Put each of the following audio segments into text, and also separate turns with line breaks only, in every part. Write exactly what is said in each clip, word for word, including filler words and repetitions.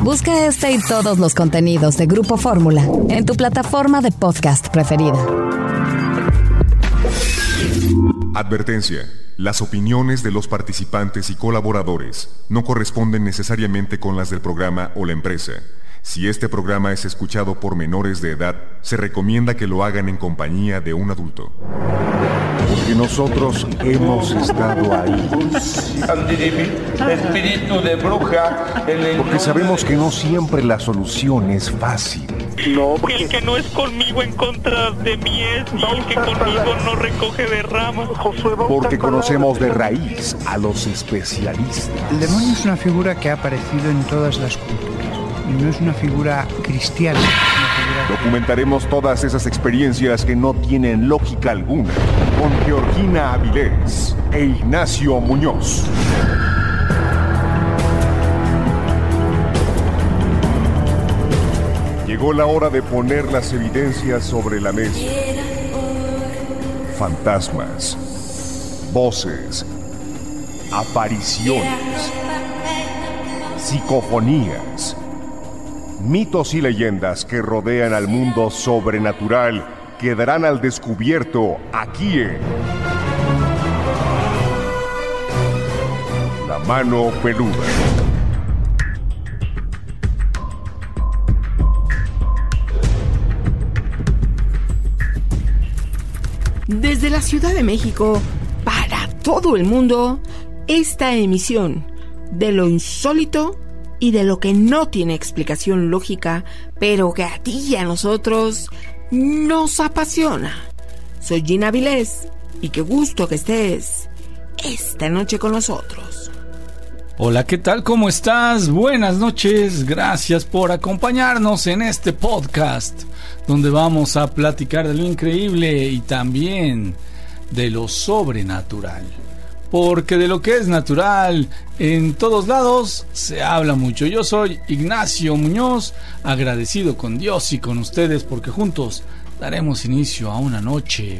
Busca este y todos los contenidos de Grupo Fórmula en tu plataforma de podcast preferida.
Advertencia. Las opiniones de los participantes y colaboradores no corresponden necesariamente con las del programa o la empresa. Si este programa es escuchado por menores de edad, se recomienda que lo hagan en compañía de un adulto.
Porque nosotros hemos estado ahí.
Espíritu de bruja.
Porque sabemos que no siempre la solución es fácil.
No, porque el que no es conmigo en contra de mí es, y el que conmigo no recoge de ramas.
Porque conocemos de raíz a los especialistas.
El demonio es una figura que ha aparecido en todas las culturas. Y no es una figura cristiana. Es una figura...
Documentaremos todas esas experiencias que no tienen lógica alguna con Georgina Avilés e Ignacio Muñoz. Llegó la hora de poner las evidencias sobre la mesa. Fantasmas, voces, apariciones, psicofonías, mitos y leyendas que rodean al mundo sobrenatural quedarán al descubierto aquí en La Mano Peluda.
Desde la Ciudad de México, para todo el mundo, esta emisión de lo insólito y de lo que no tiene explicación lógica, pero que a ti y a nosotros nos apasiona. Soy Gina Avilés y qué gusto que estés esta noche con nosotros.
Hola, ¿qué tal? ¿Cómo estás? Buenas noches, gracias por acompañarnos en este podcast donde vamos a platicar de lo increíble y también de lo sobrenatural. Porque de lo que es natural en todos lados se habla mucho. Yo soy Ignacio Muñoz, agradecido con Dios y con ustedes porque juntos daremos inicio a una noche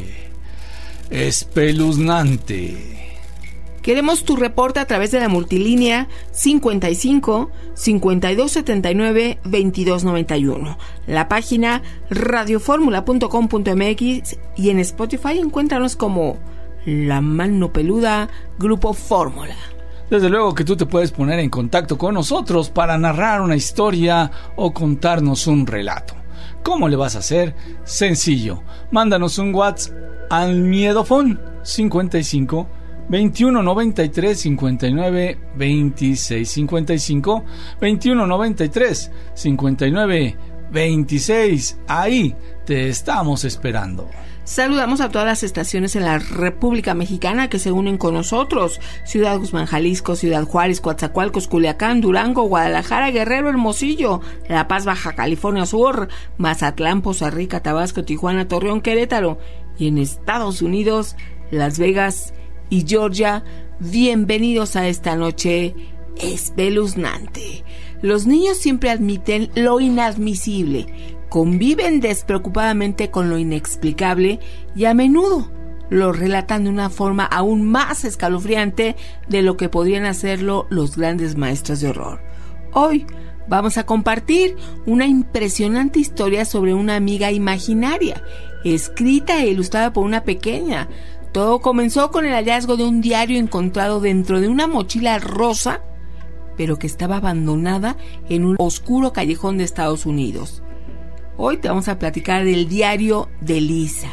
espeluznante.
Queremos tu reporte a través de la multilínea cincuenta y cinco, cincuenta y dos setenta y nueve, veintidós noventa y uno. La página radioformula punto com punto m x y en Spotify encuéntranos como La Mano Peluda, Grupo Fórmula.
Desde luego que tú te puedes poner en contacto con nosotros para narrar una historia o contarnos un relato. ¿Cómo le vas a hacer? Sencillo. Mándanos un WhatsApp al Miedofón cincuenta y cinco, veintiuno noventa y tres, cincuenta y nueve, veintiséis. cincuenta y cinco, veintiuno noventa y tres, cincuenta y nueve, veintiséis. Ahí te estamos esperando.
Saludamos a todas las estaciones en la República Mexicana que se unen con nosotros. Ciudad Guzmán, Jalisco, Ciudad Juárez, Coatzacoalcos, Culiacán, Durango, Guadalajara, Guerrero, Hermosillo, La Paz, Baja California Sur, Mazatlán, Poza Rica, Tabasco, Tijuana, Torreón, Querétaro. Y en Estados Unidos, Las Vegas y Georgia. Bienvenidos a esta noche espeluznante. Los niños siempre admiten lo inadmisible. Conviven despreocupadamente con lo inexplicable y a menudo lo relatan de una forma aún más escalofriante de lo que podrían hacerlo los grandes maestros de horror. Hoy vamos a compartir una impresionante historia sobre una amiga imaginaria, escrita e ilustrada por una pequeña. Todo comenzó con el hallazgo de un diario encontrado dentro de una mochila rosa, pero que estaba abandonada en un oscuro callejón de Estados Unidos. Hoy te vamos a platicar del diario de Lisa,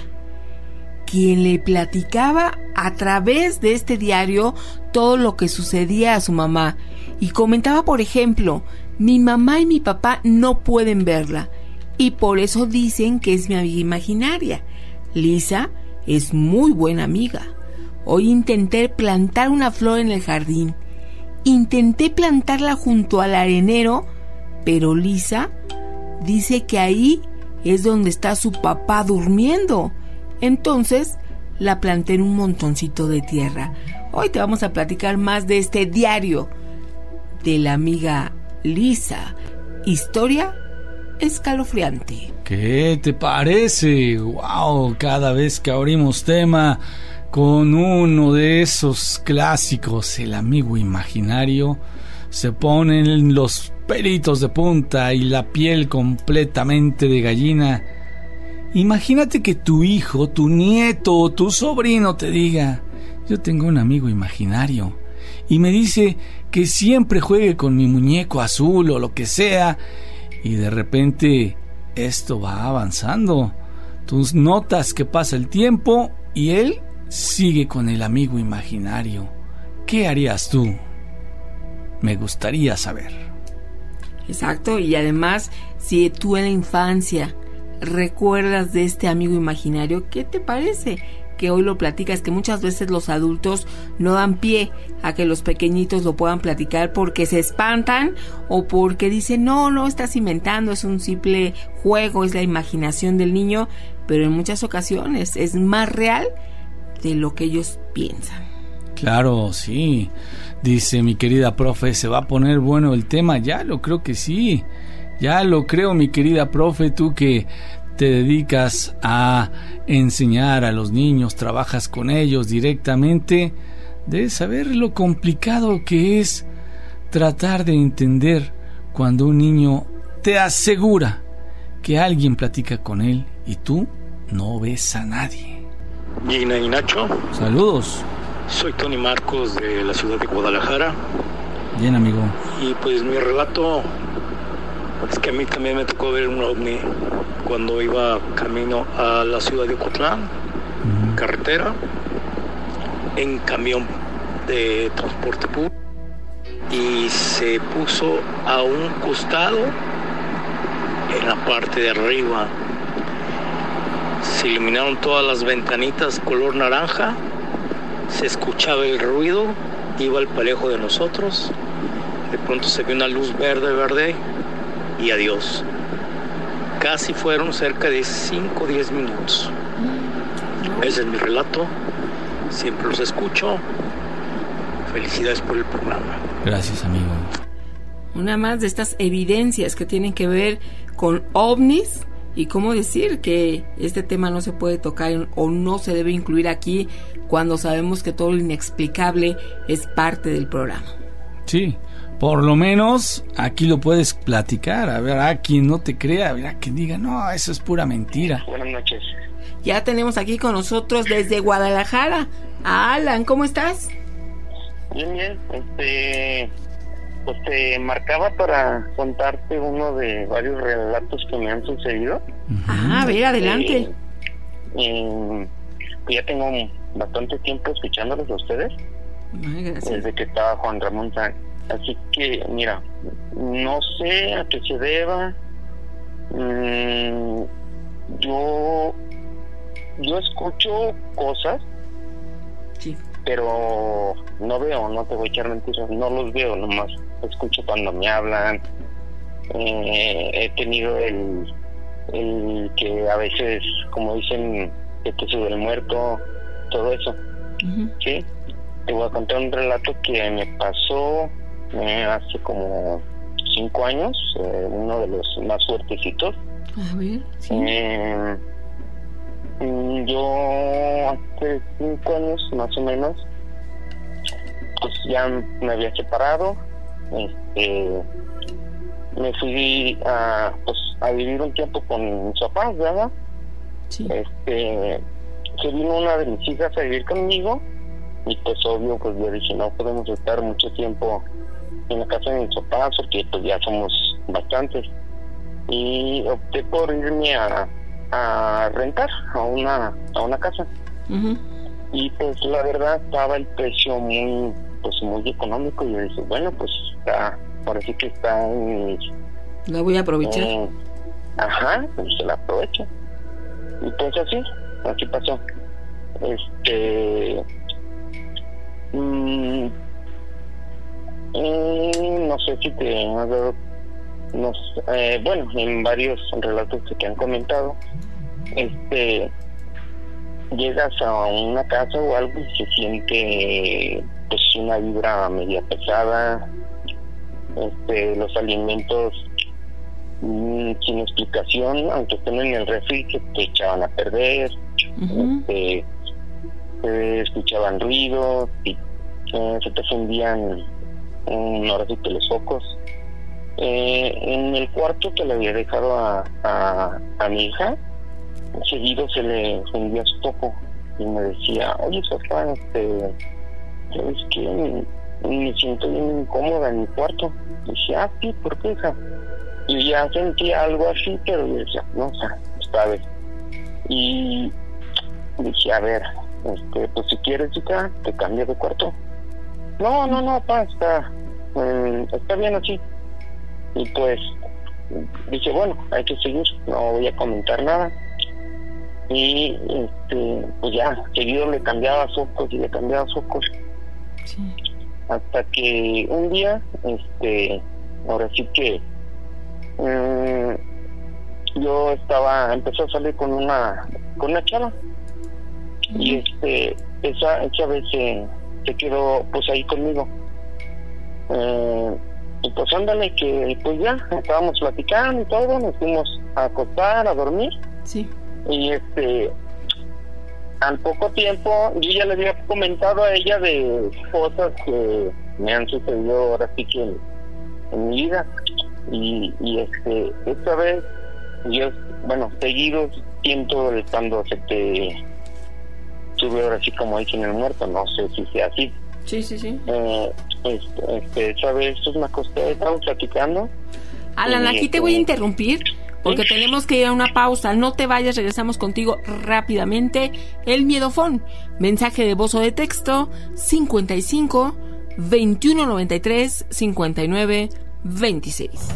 quien le platicaba a través de este diario todo lo que sucedía a su mamá y comentaba, por ejemplo, mi mamá y mi papá no pueden verla y por eso dicen que es mi amiga imaginaria. Lisa es muy buena amiga. Hoy intenté plantar una flor en el jardín. Intenté plantarla junto al arenero, pero Lisa dice que ahí es donde está su papá durmiendo. Entonces la planté en un montoncito de tierra. Hoy te vamos a platicar más de este diario de la amiga Lisa. Historia escalofriante.
¿Qué te parece? ¡Wow! Cada vez que abrimos tema con uno de esos clásicos, el amigo imaginario, se ponen los pelitos de punta y la piel completamente de gallina. Imagínate que tu hijo, tu nieto o tu sobrino te diga: yo tengo un amigo imaginario y me dice que siempre juegue con mi muñeco azul o lo que sea, y de repente esto va avanzando. Tú notas que pasa el tiempo y él sigue con el amigo imaginario. ¿Qué harías tú? Me gustaría saber.
Exacto, y además, si tú en la infancia recuerdas de este amigo imaginario, ¿qué te parece? Que hoy lo platicas, que muchas veces los adultos no dan pie a que los pequeñitos lo puedan platicar porque se espantan o porque dicen: no, no estás inventando, es un simple juego, es la imaginación del niño, pero en muchas ocasiones es más real de lo que ellos piensan.
Claro, sí. Dice mi querida profe, ¿se va a poner bueno el tema? Ya lo creo que sí. Ya lo creo, mi querida profe, tú que te dedicas a enseñar a los niños, trabajas con ellos directamente, debes saber lo complicado que es tratar de entender cuando un niño te asegura que alguien platica con él y tú no ves a nadie.
Gina y Nacho.
Saludos.
Soy Tony Marcos de la ciudad de Guadalajara.
Bien, amigo.
Y pues mi relato es que a mí también me tocó ver un ovni cuando iba camino a la ciudad de Ocotlán, uh-huh. carretera, en camión de transporte público, y se puso a un costado en la parte de arriba. Se iluminaron todas las ventanitas color naranja, se escuchaba el ruido, iba al parejo de nosotros, de pronto se vio una luz verde, verde, y adiós. Casi fueron cerca de cinco o diez minutos. Ese es mi relato. Siempre los escucho. Felicidades por el programa.
Gracias, amigo.
Una más de estas evidencias que tienen que ver con ovnis y cómo decir que este tema no se puede tocar o no se debe incluir aquí cuando sabemos que todo lo inexplicable es parte del programa.
Sí. Por lo menos aquí lo puedes platicar, a ver, a quien no te crea, a ver, a quien diga: no, eso es pura mentira.
Buenas noches.
Ya tenemos aquí con nosotros desde Guadalajara a Alan. ¿Cómo estás?
Bien, bien. Este, pues te marcaba para contarte uno de varios relatos que me han sucedido.
Ah, a ver, adelante.
Eh, eh, ya tengo bastante tiempo escuchándolos a ustedes.
Ay, gracias.
Desde que estaba Juan Ramón Sánchez. Así que, mira, no sé a qué se deba. Mm, yo yo escucho cosas,
sí,
pero no veo, no te voy a echar mentiras, no los veo, nomás escucho cuando me hablan. Eh, he tenido el, el que a veces, como dicen, que te sube el muerto, todo eso. Uh-huh. Sí, te voy a contar un relato que me pasó Eh, hace como cinco años, eh, uno de los más fuertecitos.
A ver, sí.
Eh, yo hace cinco años más o menos, pues ya me había separado. Este, me fui a, pues, a vivir un tiempo con mis papás, ¿verdad?
Sí.
Este, se vino una de mis hijas a vivir conmigo y pues obvio, pues yo dije, no podemos estar mucho tiempo en la casa de mis papás porque pues ya somos bastantes, y opté por irme a, a rentar a una a una casa.
Uh-huh.
Y pues la verdad estaba el precio muy pues muy económico, y yo dije, bueno, pues está, parece que está en mis,
la voy a aprovechar.
eh, ajá, pues se la aprovecho. Y pues así así pasó. Este mmm, Eh, no sé si te has dado, nos, eh, bueno, en varios relatos que te han comentado, este, llegas a una casa o algo y se siente pues una vibra media pesada, este, los alimentos mmm, sin explicación, aunque estén en el refri, se te echaban a perder. Uh-huh. este, se escuchaban ruidos y eh, se te fundían un ahora sí que los focos. Eh, en el cuarto que le había dejado a, a, a mi hija, seguido se le fundía su poco y me decía, oye, papá, este, ¿sabes qué? Me siento bien incómoda en mi cuarto. Y decía, ah, sí, ¿por qué, hija? Y ya sentía algo así, pero yo decía, no, o sea, sabes. Y dije, a ver, este, pues si quieres, chica, te cambio de cuarto. No, no, no, papá, está, um, está bien así. Y pues dije, bueno, hay que seguir, no voy a comentar nada. Y este, pues ya, seguido le cambiaba focos y le cambiaba focos. Sí. Hasta que un día, este, ahora sí que um, yo estaba, empecé a salir con una, con una chava. Mm. Y este, esa, esa vez se, se quedó pues ahí conmigo. Eh, y pues ándale que pues ya estábamos platicando y todo, nos fuimos a acostar, a dormir. Sí. Y este, al poco tiempo yo ya le había comentado a ella de cosas que me han sucedido ahora sí que en, en mi vida. Y, y este, esta vez yo, bueno, seguido siento cuando se te sube ahora sí como dicen el muerto, no sé si sea así.
Sí, sí, sí.
Eh, este, este, esa vez pues me acosté, estábamos platicando.
Alan, aquí te voy a interrumpir porque ¿sí? Tenemos que ir a una pausa. No te vayas, regresamos contigo rápidamente. El Miedofón, mensaje de voz o de texto cincuenta y cinco, veintiuno noventa y tres, cincuenta y nueve, veintiséis.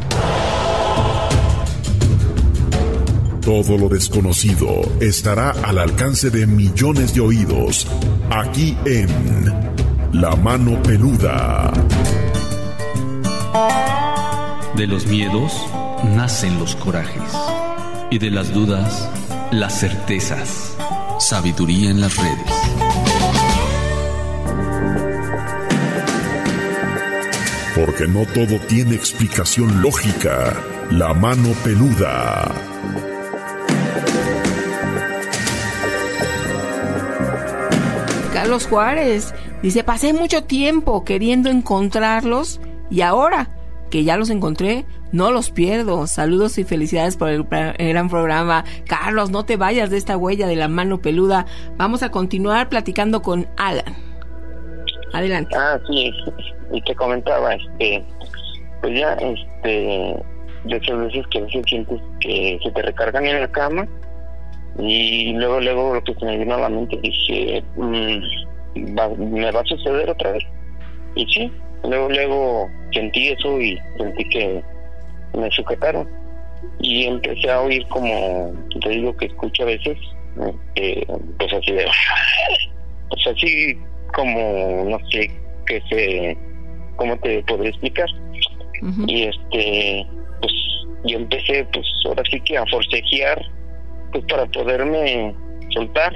Todo lo desconocido estará al alcance de millones de oídos, aquí en La Mano Peluda.
De los miedos nacen los corajes, y de las dudas, las certezas. Sabiduría en las redes.
Porque no todo tiene explicación lógica. La Mano Peluda.
Carlos Juárez dice, pasé mucho tiempo queriendo encontrarlos y ahora que ya los encontré, no los pierdo. Saludos y felicidades por el, el gran programa. Carlos, no te vayas de esta huella de La Mano Peluda. Vamos a continuar platicando con Alan. Adelante.
Ah, sí, y te comentaba, este, pues ya, este, de esas veces que a veces sientes que se te recargan en la cama. Y luego, luego lo que se me vino a la mente, dije, mmm, va, me va a suceder otra vez. Y sí, luego, luego sentí eso y sentí que me sujetaron. Y empecé a oír como, te digo que escucho a veces, eh, pues así de, pues así como, no sé, que se, ¿cómo te podría explicar? Uh-huh. Y este, pues yo empecé, pues ahora sí que a forcejear, pues para poderme soltar.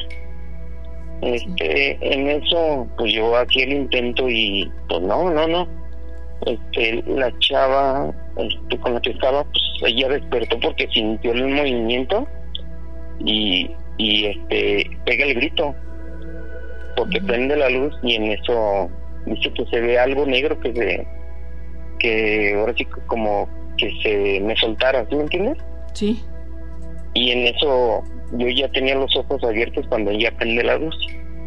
Este, en eso pues yo hacía el intento y pues no, no, no. Este, la chava este, con la que estaba, pues ella despertó porque sintió el movimiento y, y este, pega el grito porque uh-huh. prende la luz y en eso dice que se ve algo negro que se, que ahora sí como que se me soltara, ¿sí me entiendes?
Sí.
Y en eso yo ya tenía los ojos abiertos cuando ella prende la luz.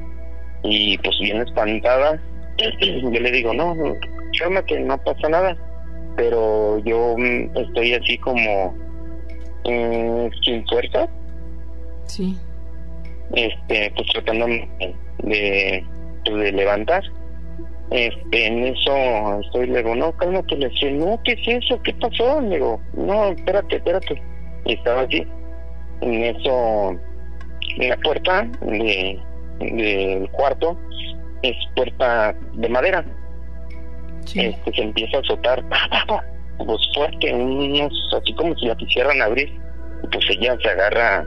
Y pues bien espantada, yo le digo, no, cálmate, no pasa nada. Pero yo estoy así como eh, sin fuerza.
Sí.
Este, pues tratando de, de, de levantar. Este, en eso estoy, le digo, no, cálmate, le digo, no, ¿qué es eso? ¿Qué pasó? Le digo, no, espérate, espérate. Y estaba así. En eso, en la puerta de del cuarto es puerta de madera. Sí. Este se empieza a azotar, pues fuerte, unos así como si la quisieran abrir. Y pues ella se agarra,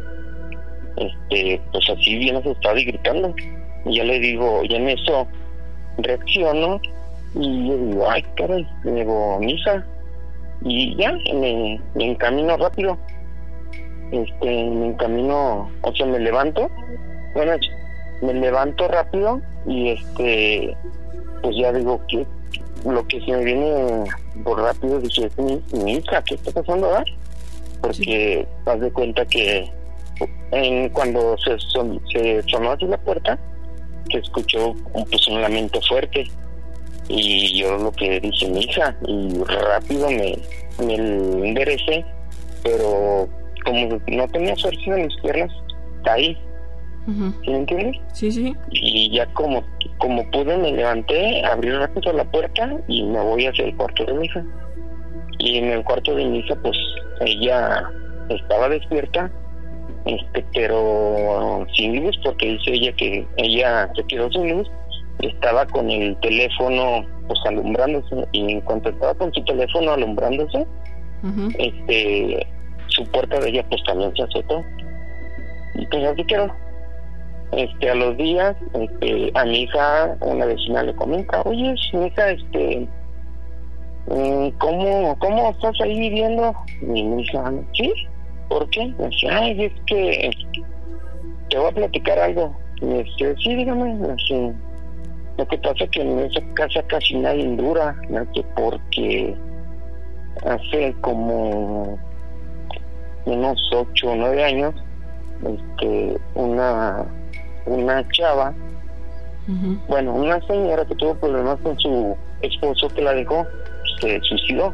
este, pues así bien asustada y gritando. Y ya le digo, ya en eso reacciono y yo digo, ay caray, le digo, mija, y ya me, me encamino rápido. Este, me encamino, o sea, me levanto, bueno, me levanto rápido y este, pues ya digo, ¿qué, lo que se me viene por rápido, dije, es mi, mi hija, ¿qué está pasando ahora? Porque sí. Haz de cuenta que en, cuando se, son, se sonó así la puerta, se escuchó pues, un lamento fuerte. Y yo lo que dije, mi hija, y rápido me, me enderecé, pero como no tenía fuerza en mis piernas, caí. Uh-huh. ¿Sí me entiendes?
Sí, sí.
Y ya como, como pude, me levanté, abrí rápido la puerta y me voy hacia el cuarto de mi hija. Y en el cuarto de mi hija, pues, ella estaba despierta, este, pero sin luz, porque dice ella que ella se quedó sin luz. Estaba con el teléfono pues alumbrándose, y en cuanto estaba con su teléfono alumbrándose, uh-huh. este su puerta de ella pues también se azotó, y pues así quedó. Este, a los días, este, a mi hija, una vecina le comenta, oye, mi hija, este, ¿cómo, cómo estás ahí viviendo? Y mi hija, sí, ¿por qué? Me dice, ay, es que te voy a platicar algo. Y me dice, sí, dígame, así. Lo que pasa es que en esa casa casi nadie dura, ¿no? Porque hace como unos ocho o nueve años, este, una una chava, uh-huh. bueno, una señora que tuvo problemas con su esposo que la dejó, se suicidó.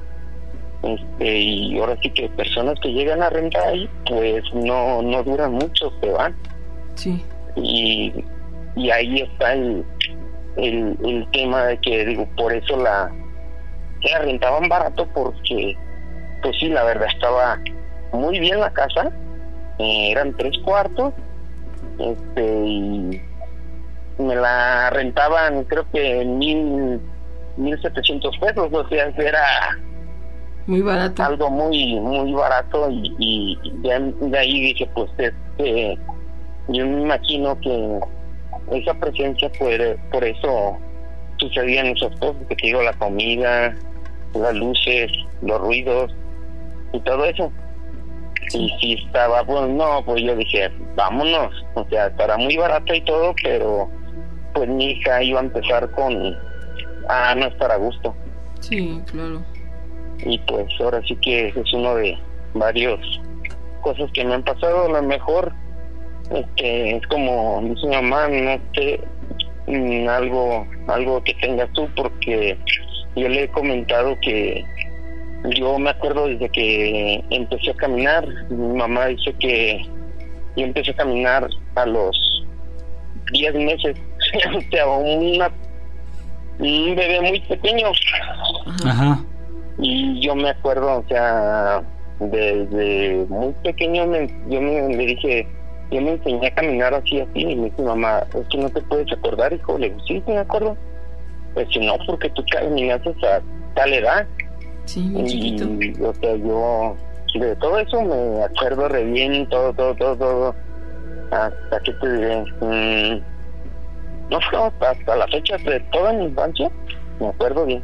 Este, y ahora sí que personas que llegan a rentar ahí, pues no no duran mucho, se van.
Sí.
Y, y ahí está el El, el tema de que, digo, por eso la, la rentaban barato, porque pues sí, la verdad estaba muy bien la casa, eh, eran tres cuartos, este, y me la rentaban creo que mil mil setecientos pesos, o sea, era
muy barato,
algo muy muy barato, y, y de, de ahí dije, pues este, yo me imagino que esa presencia, por, por eso sucedían esas cosas, que te digo, la comida, las luces, los ruidos y todo eso. Y si estaba, pues no, pues yo dije, vámonos, o sea, estará muy barato y todo, pero pues mi hija iba a empezar con a no estar a gusto.
Sí, claro.
Y pues ahora sí que es uno de varios cosas que me han pasado. A lo mejor Este, es como dice mi mamá, no sé, mmm, algo algo que tengas tú, porque yo le he comentado que yo me acuerdo desde que empecé a caminar. Mi mamá dice que yo empecé a caminar a los diez meses, o sea, una, un bebé muy pequeño.
Ajá.
Y yo me acuerdo, o sea, desde muy pequeño me, yo me le dije, yo me enseñé a caminar así, así, y me dice mamá, es que no te puedes acordar, hijo. Le digo, sí, me acuerdo. Pues si no, porque tú caminaste a tal edad.
Sí, muy chiquito.
Y, o sea, yo de todo eso me acuerdo re bien, todo, todo, todo, todo. Hasta que te diré, mmm, no, hasta, hasta la fecha de toda mi infancia, me acuerdo bien.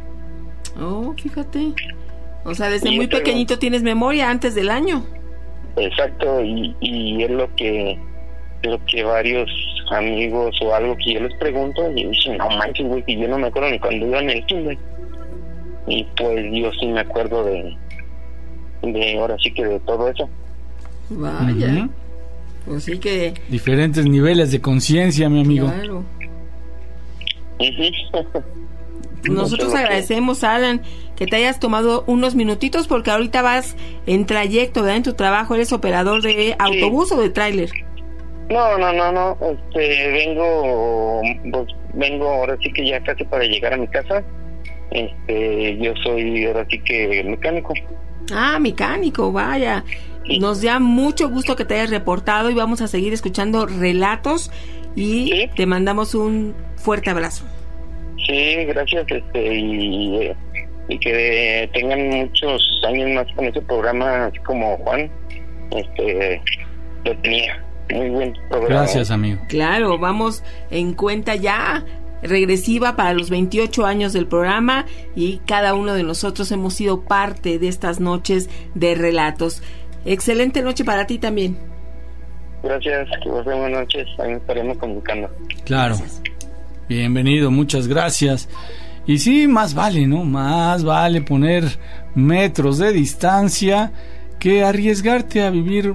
Oh, fíjate. O sea, desde
y
muy
pero,
pequeñito tienes memoria antes del año.
Exacto, y, y es lo que lo que varios amigos o algo que yo les pregunto, y dicen, no manches, güey, que yo no me acuerdo ni cuando iba en el kinder. Y pues yo sí me acuerdo de, de ahora sí que de todo eso.
Vaya. Uh-huh. Pues sí que...
Diferentes niveles de conciencia, mi amigo.
Claro. Nosotros agradecemos, Alan, que te hayas tomado unos minutitos, porque ahorita vas en trayecto, ¿verdad? En tu trabajo, ¿eres operador de autobús sí. o de tráiler?
No, no, no, no, este, vengo, pues, vengo ahora sí que ya casi para llegar a mi casa. Este, yo soy ahora sí que mecánico.
Ah, mecánico, vaya. Sí. Nos da mucho gusto que te hayas reportado, y vamos a seguir escuchando relatos, y sí. te mandamos un fuerte abrazo.
Sí, gracias, este, y, y que tengan muchos años más con ese programa, así como Juan, este, lo tenía, muy buen programa.
Gracias, amigo.
Claro, vamos en cuenta ya regresiva para los veintiocho años del programa, y cada uno de nosotros hemos sido parte de estas noches de relatos. Excelente noche para ti también.
Gracias, que pasen buenas noches, ahí nos estaremos comunicando.
Claro. Gracias. Bienvenido, muchas gracias. Y sí, más vale, ¿no? Más vale poner metros de distancia que arriesgarte a vivir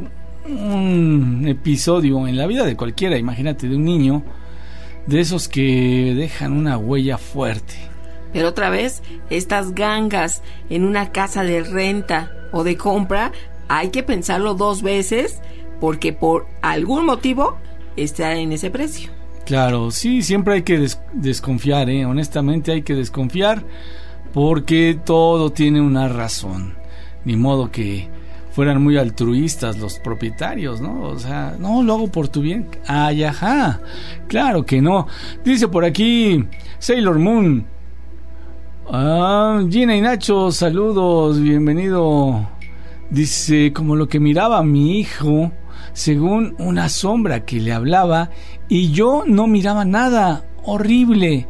un episodio en la vida de cualquiera, imagínate, de un niño, de esos que dejan una huella fuerte.
Pero otra vez, estas gangas en una casa de renta o de compra, hay que pensarlo dos veces, porque por algún motivo está en ese precio.
Claro, sí, siempre hay que des- desconfiar, ¿eh? Honestamente hay que desconfiar, porque todo tiene una razón. Ni modo que fueran muy altruistas los propietarios, ¿no? O sea, no, lo hago por tu bien. Ay, ajá, claro que no. Dice por aquí Sailor Moon. Ah, Gina y Nacho, saludos, bienvenido. Dice, como lo que miraba mi hijo, según una sombra que le hablaba, y yo no miraba nada, horrible,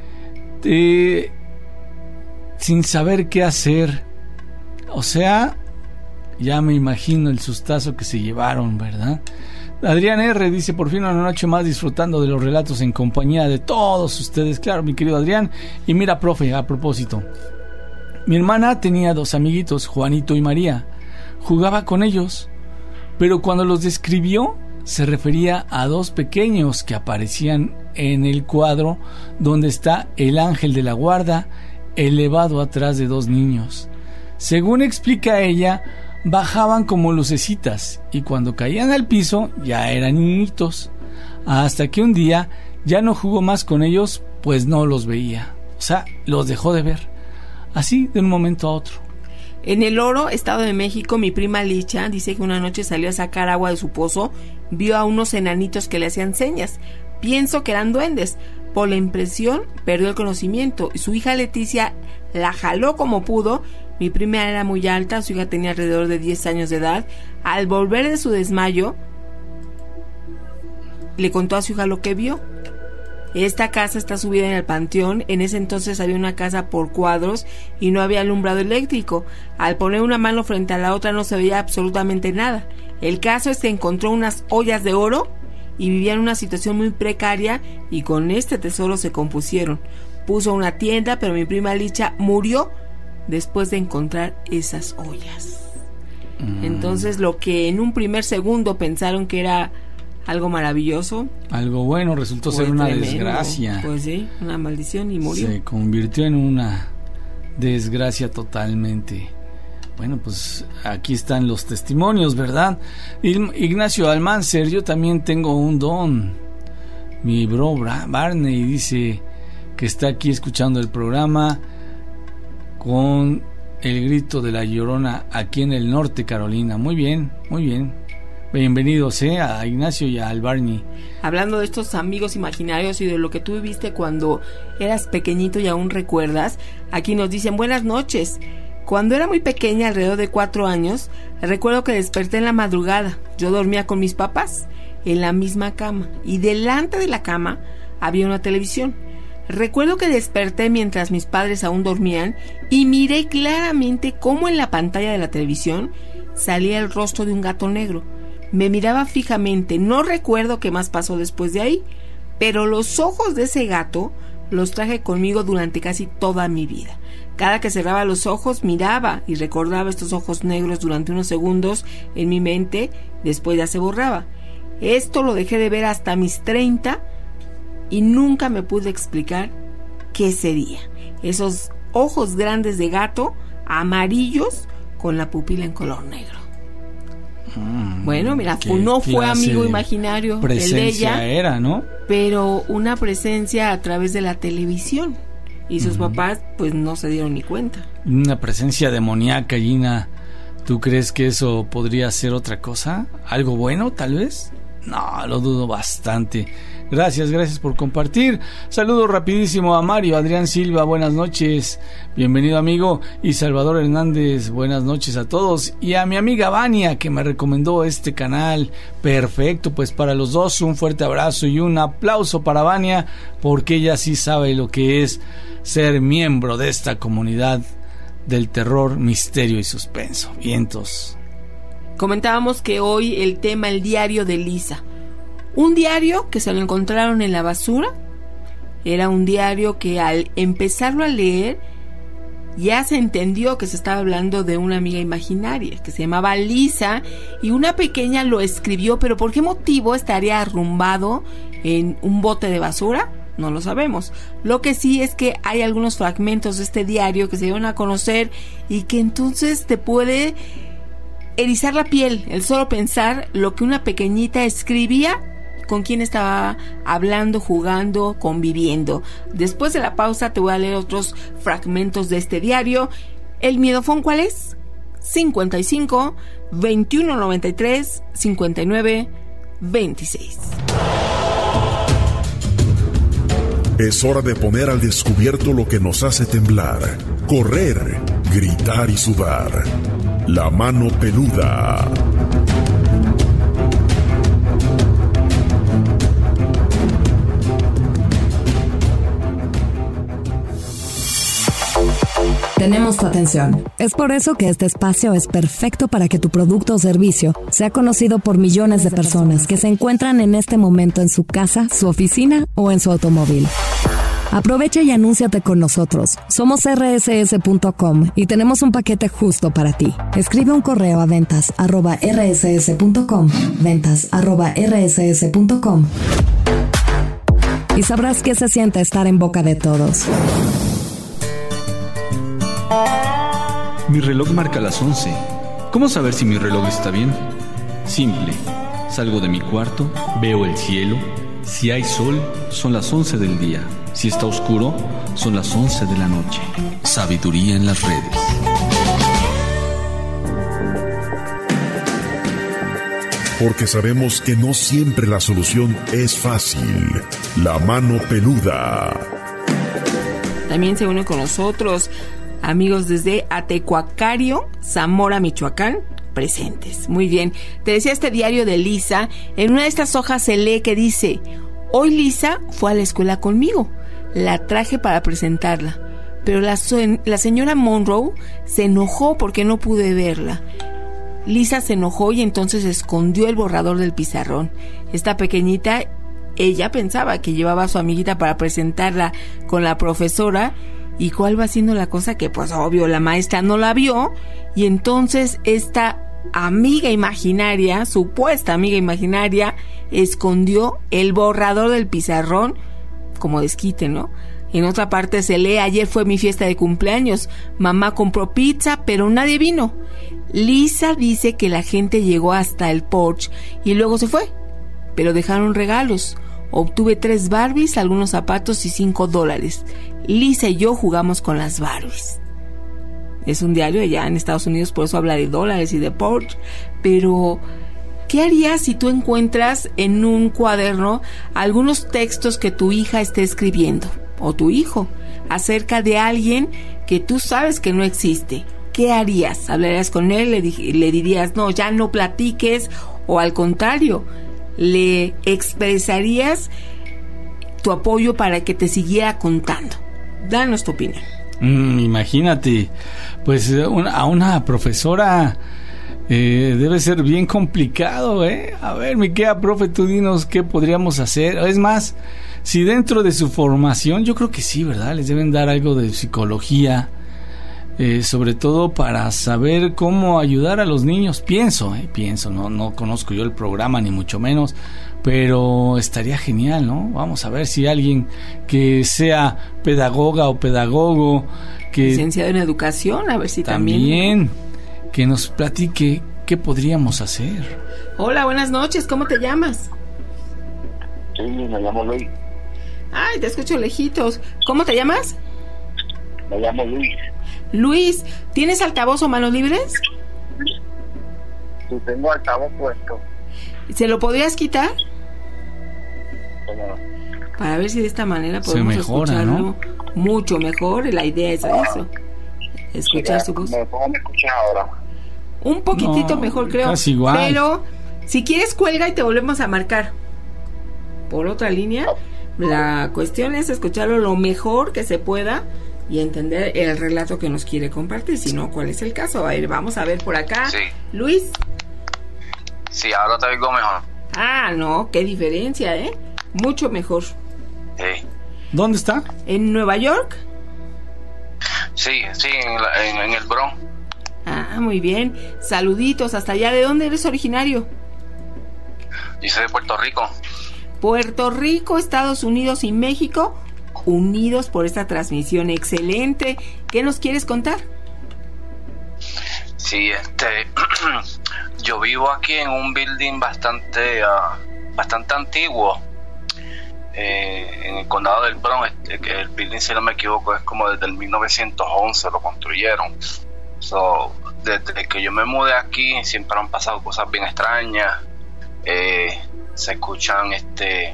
eh, sin saber qué hacer. O sea, ya me imagino el sustazo que se llevaron, ¿verdad? Adrián R. dice, por fin una noche más disfrutando de los relatos en compañía de todos ustedes. Claro, mi querido Adrián. Y mira, profe, a propósito, mi hermana tenía dos amiguitos, Juanito y María. Jugaba con ellos, pero cuando los describió se refería a dos pequeños que aparecían en el cuadro donde está el ángel de la guarda elevado atrás de dos niños. Según explica ella, bajaban como lucecitas y cuando caían al piso ya eran niñitos, hasta que un día ya no jugó más con ellos, pues no los veía, o sea, los dejó de ver, así de un momento a otro.
En El Oro, Estado de México, mi prima Licha dice que una noche salió a sacar agua de su pozo, vio a unos enanitos que le hacían señas. Pienso que eran duendes. Por la impresión, perdió el conocimiento y su hija Leticia la jaló como pudo. Mi prima era muy alta, su hija tenía alrededor de diez años de edad. Al volver de su desmayo, le contó a su hija lo que vio. Esta casa está subida en el panteón. En ese entonces había una casa por cuadros y no había alumbrado eléctrico. Al poner una mano frente a la otra no se veía absolutamente nada. El caso es que encontró unas ollas de oro y vivía en una situación muy precaria y con este tesoro se compusieron. Puso una tienda, pero mi prima Licha murió después de encontrar esas ollas. Mm. Entonces lo que en un primer segundo pensaron que era algo maravilloso,
algo bueno, resultó ser una tremendo. Desgracia.
Pues sí, una maldición y murió.
Se convirtió en una desgracia totalmente. Bueno, pues aquí están los testimonios, ¿verdad? Ignacio Almancer, yo también tengo un don. Mi bro Barney dice que está aquí escuchando el programa con el grito de la Llorona aquí en el norte, Carolina. Muy bien, muy bien. Bienvenidos eh, a Ignacio y a Barney.
Hablando de estos amigos imaginarios y de lo que tú viviste cuando eras pequeñito y aún recuerdas, aquí nos dicen buenas noches. Cuando era muy pequeña, alrededor de cuatro años, recuerdo que desperté en la madrugada. Yo dormía con mis papás en la misma cama y delante de la cama había una televisión. Recuerdo que desperté mientras mis padres aún dormían y miré claramente cómo en la pantalla de la televisión salía el rostro de un gato negro. Me miraba fijamente, no recuerdo qué más pasó después de ahí, pero los ojos de ese gato los traje conmigo durante casi toda mi vida. Cada que cerraba los ojos miraba y recordaba estos ojos negros durante unos segundos en mi mente, después ya se borraba. Esto lo dejé de ver hasta mis treinta y nunca me pude explicar qué sería. Esos ojos grandes de gato, amarillos, con la pupila en color negro. Mm, bueno, mira, no fue amigo imaginario el de ella,
era, ¿no?
Pero una presencia a través de la televisión y sus mm. papás pues no se dieron ni cuenta.
Una presencia demoníaca, Gina. ¿Tú crees que eso podría ser otra cosa? ¿Algo bueno, tal vez? No, lo dudo bastante. Gracias, gracias por compartir. Saludo rapidísimo a Mario Adrián Silva, buenas noches. Bienvenido, amigo. Y Salvador Hernández, buenas noches a todos. Y a mi amiga Vania, que me recomendó este canal. Perfecto, pues para los dos un fuerte abrazo y un aplauso para Vania, porque ella sí sabe lo que es ser miembro de esta comunidad del terror, misterio y suspenso. Vientos.
Comentábamos que hoy el tema, el diario de Lisa. Un diario que se lo encontraron en la basura Era un diario que al empezarlo a leer ya se entendió que se estaba hablando de una amiga imaginaria que se llamaba Lisa, y una pequeña lo escribió, pero ¿por qué motivo estaría arrumbado en un bote de basura? No lo sabemos. Lo que sí es que hay algunos fragmentos de este diario que se dieron a conocer y que entonces te puede erizar la piel el solo pensar lo que una pequeñita escribía, con quién estaba hablando, jugando, conviviendo. Después de la pausa te voy a leer otros fragmentos de este diario. ¿El miedofón cuál es? cincuenta y cinco, veintiuno noventa y tres, cincuenta y nueve, veintiséis.
Es hora de poner al descubierto lo que nos hace temblar, correr, gritar y sudar. La mano peluda.
Tenemos tu atención. Es por eso que este espacio es perfecto para que tu producto o servicio sea conocido por millones de personas que se encuentran en este momento en su casa, su oficina o en su automóvil. Aprovecha y anúnciate con nosotros. Somos erre ese ese punto com y tenemos un paquete justo para ti. Escribe un correo a ventas arroba erre ese ese punto com, ventas arroba erre ese ese punto com, y sabrás qué se siente estar en boca de todos.
Mi reloj marca las once. ¿Cómo saber si mi reloj está bien? Simple. Salgo de mi cuarto, veo el cielo. Si hay sol, son las once del día. Si está oscuro, son las once de la noche. Sabiduría en las redes.
Porque sabemos que no siempre la solución es fácil. La mano peluda.
También se une con nosotros amigos desde Atecuacario, Zamora, Michoacán, presentes. Muy bien. Te decía este diario de Lisa. En una de estas hojas se lee que dice: hoy Lisa fue a la escuela conmigo. La traje para presentarla, pero la, la señora Monroe se enojó porque no pude verla. Lisa se enojó y entonces escondió el borrador del pizarrón. Esta pequeñita, ella pensaba que llevaba a su amiguita para presentarla con la profesora. ¿Y cuál va siendo la cosa? Que pues obvio la maestra no la vio, y entonces esta amiga imaginaria, supuesta amiga imaginaria, escondió el borrador del pizarrón como desquite, ¿no? En otra parte se lee: ayer fue mi fiesta de cumpleaños, mamá compró pizza, pero nadie vino. Lisa dice que la gente llegó hasta el porche y luego se fue, pero dejaron regalos. Obtuve tres Barbies, algunos zapatos y cinco dólares. Lisa y yo jugamos con las Barbies. Es un diario allá en Estados Unidos, por eso habla de dólares y de Porsche. Pero ¿qué harías si tú encuentras en un cuaderno algunos textos que tu hija esté escribiendo, o tu hijo, acerca de alguien que tú sabes que no existe? ¿Qué harías? ¿Hablarías con él? ¿Le, di- le dirías, no, ya no platiques? ¿O al contrario, le expresarías tu apoyo para que te siguiera contando? Danos tu opinión.
Mm, imagínate, pues una, a una profesora eh, debe ser bien complicado, ¿eh? A ver, mi querida profe, tú dinos qué podríamos hacer. Es más, si dentro de su formación, yo creo que sí, ¿verdad? Les deben dar algo de psicología, eh, sobre todo para saber cómo ayudar a los niños. Pienso, ¿eh? Pienso, no, no conozco yo el programa, ni mucho menos, pero estaría genial, ¿no? Vamos a ver si alguien que sea pedagoga o pedagogo, que
licenciado en educación, a ver si también,
también que nos platique qué podríamos hacer.
Hola, buenas noches, ¿cómo te llamas?
Sí, me llamo Luis.
Ay, te escucho lejitos. ¿Cómo te llamas?
Me llamo Luis.
Luis, ¿tienes altavoz o manos libres?
Sí, tengo altavoz puesto.
¿Se lo podrías quitar?
Pero
Para ver si de esta manera podemos
Se mejora,
escucharlo,
¿no?
mucho mejor. La idea es eso, escuchar su voz.
¿Me puedo escuchar ahora?
Un poquitito
No,
mejor, creo.
casi igual.
Pero si quieres, cuelga y te volvemos a marcar por otra línea. La cuestión es escucharlo lo mejor que se pueda y entender el relato que nos quiere compartir. Si no, ¿cuál es el caso? A ver, vamos a ver por acá.
Sí.
Luis.
Sí, ahora te oigo mejor.
Ah, no, qué diferencia, ¿eh? Mucho mejor.
Sí.
¿Dónde está?
¿En Nueva York?
Sí, sí, en, la, en, en el Bronx.
Ah, muy bien. Saluditos hasta allá. ¿De dónde eres originario?
Yo soy de Puerto Rico.
Puerto Rico, Estados Unidos y México, unidos por esta transmisión. Excelente. ¿Qué nos quieres contar?
Sí, este, yo vivo aquí en un building bastante, uh, bastante antiguo, eh, en el condado del Bronx. Este, que el building, si no me equivoco, es como desde el mil novecientos once lo construyeron. So, desde que yo me mudé aquí siempre han pasado cosas bien extrañas. Eh, se escuchan, este,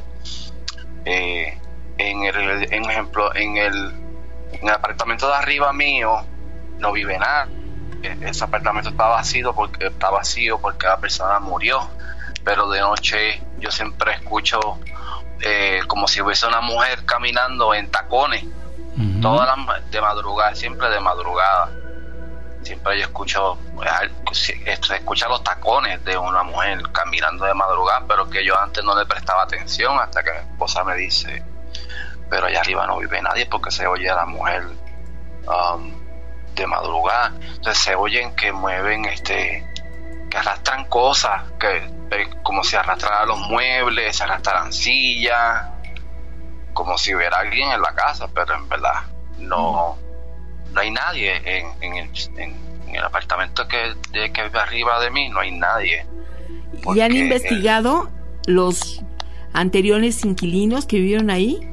eh, en el, en ejemplo, en el, en el apartamento de arriba mío no vive nada. Ese apartamento está vacío porque está vacío porque la persona murió, pero de noche yo siempre escucho eh, como si hubiese una mujer caminando en tacones, uh-huh. todas las de madrugada, siempre de madrugada, siempre yo escucho, se escucha los tacones de una mujer caminando de madrugada, pero que yo antes no le prestaba atención hasta que mi esposa me dice, pero allá arriba no vive nadie porque se oye a la mujer um, de madrugada. Entonces se oyen que mueven, este, que arrastran cosas, que eh, como si arrastraran los muebles, se arrastraran sillas, como si hubiera alguien en la casa, pero en verdad no, no hay nadie en, en, el, en, en el apartamento que, de, que vive arriba de mí, no hay nadie.
¿Y han investigado el, los anteriores inquilinos que vivieron ahí?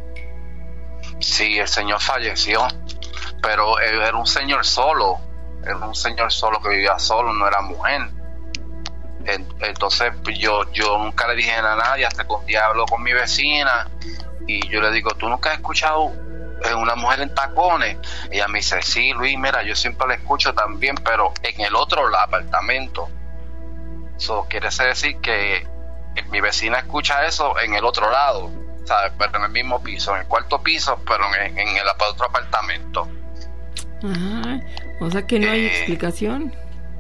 Sí, el señor falleció, pero era un señor solo, era un señor solo que vivía solo, no era mujer. Entonces yo yo nunca le dije a nadie, hasta que un día hablo con mi vecina y yo le digo, ¿tú nunca has escuchado una mujer en tacones? Ella me dice, sí, Luis, mira, yo siempre la escucho también, pero en el otro lado, apartamento. Eso quiere decir que mi vecina escucha eso en el otro lado, ¿sabes? Pero en el mismo piso, en el cuarto piso, pero en, en el otro apartamento.
Ajá, o sea que no hay
eh,
explicación.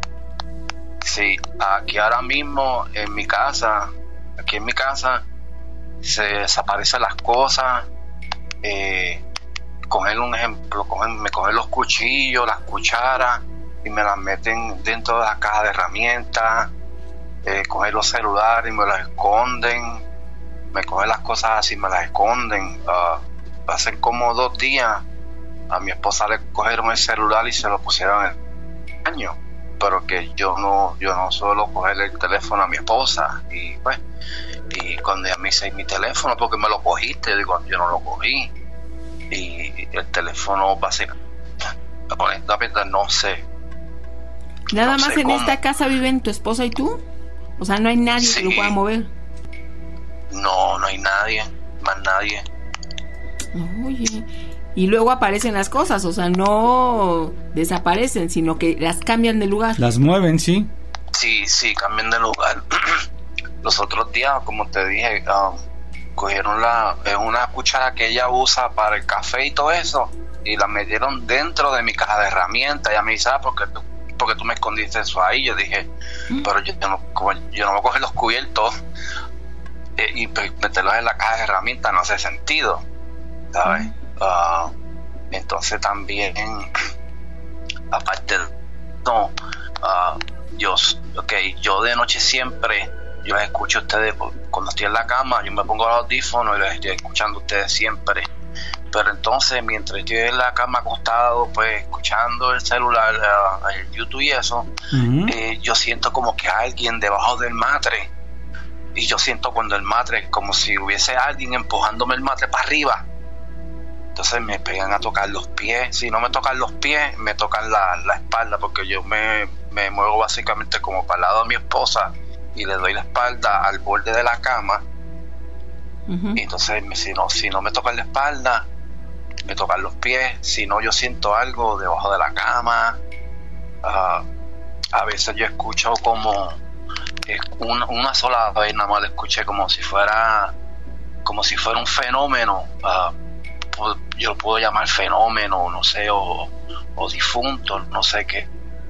Sí, aquí ahora mismo en mi casa, aquí en mi casa se desaparecen las cosas. Eh, coger un ejemplo, cogen, me cogen los cuchillos, las cucharas y me las meten dentro de la caja de herramientas. Eh, coger los celulares y me los esconden. Me cogen las cosas así y me las esconden. Uh, hace como dos días a mi esposa le cogieron el celular y se lo pusieron en el baño, pero que yo no yo no suelo cogerle el teléfono a mi esposa, y pues y cuando ella me dice, mi teléfono, porque me lo cogiste, digo, yo no lo cogí, y el teléfono básicamente, no sé.
Nada
no
más
sé
en
cómo.
Esta casa viven tu esposa y tú, o sea, no hay nadie
Sí.
que lo pueda mover.
No, no hay nadie, más nadie.
Oye, y luego aparecen las cosas, o sea, no desaparecen, sino que las cambian de lugar.
Las mueven, sí.
Sí, sí, cambian de lugar. Los otros días, como te dije, um, cogieron la es una cuchara que ella usa para el café y todo eso, y la metieron dentro de mi caja de herramientas. Ella me dice, ah, ¿por qué tú, por qué tú me escondiste eso ahí? Yo dije, ¿Mm? pero yo, yo, no, yo no voy a coger los cubiertos eh, y pues, meterlos en la caja de herramientas, no hace sentido, ¿sabes? ¿Mm? Uh, entonces también, aparte de no, uh, yo, okay, yo de noche siempre, yo les escucho a ustedes cuando estoy en la cama, yo me pongo los audífonos y les estoy escuchando a ustedes siempre. Pero entonces, mientras estoy en la cama acostado, pues escuchando el celular, uh, el YouTube y eso, uh-huh. eh, yo siento como que alguien debajo del matre, y yo siento cuando el matre, como si hubiese alguien empujándome el matre para arriba. Entonces me pegan a tocar los pies. Si no me tocan los pies, me tocan la, la espalda, porque yo me, me muevo básicamente como para el lado de mi esposa y le doy la espalda al borde de la cama. Uh-huh. Y entonces si no, si no me tocan la espalda, me tocan los pies. Si no, yo siento algo debajo de la cama. Uh, a veces yo escucho como eh, una, una sola vez nada más lo escuché como si fuera como si fuera un fenómeno. Uh, yo lo puedo llamar fenómeno, no sé, o, o difunto, no sé qué,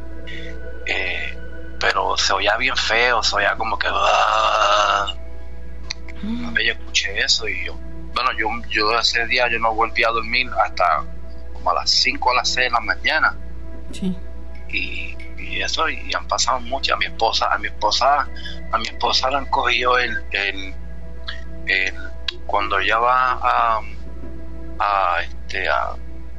eh, pero se oía bien feo, se oía como que uh, yo escuché eso y yo bueno, yo, yo ese día yo no volví a dormir hasta como a las cinco o a las seis de la mañana.
Sí.
Y, y eso, y han pasado mucho. A mi esposa, a mi esposa, a mi esposa le han cogido el, el, el cuando ella va a, a este a,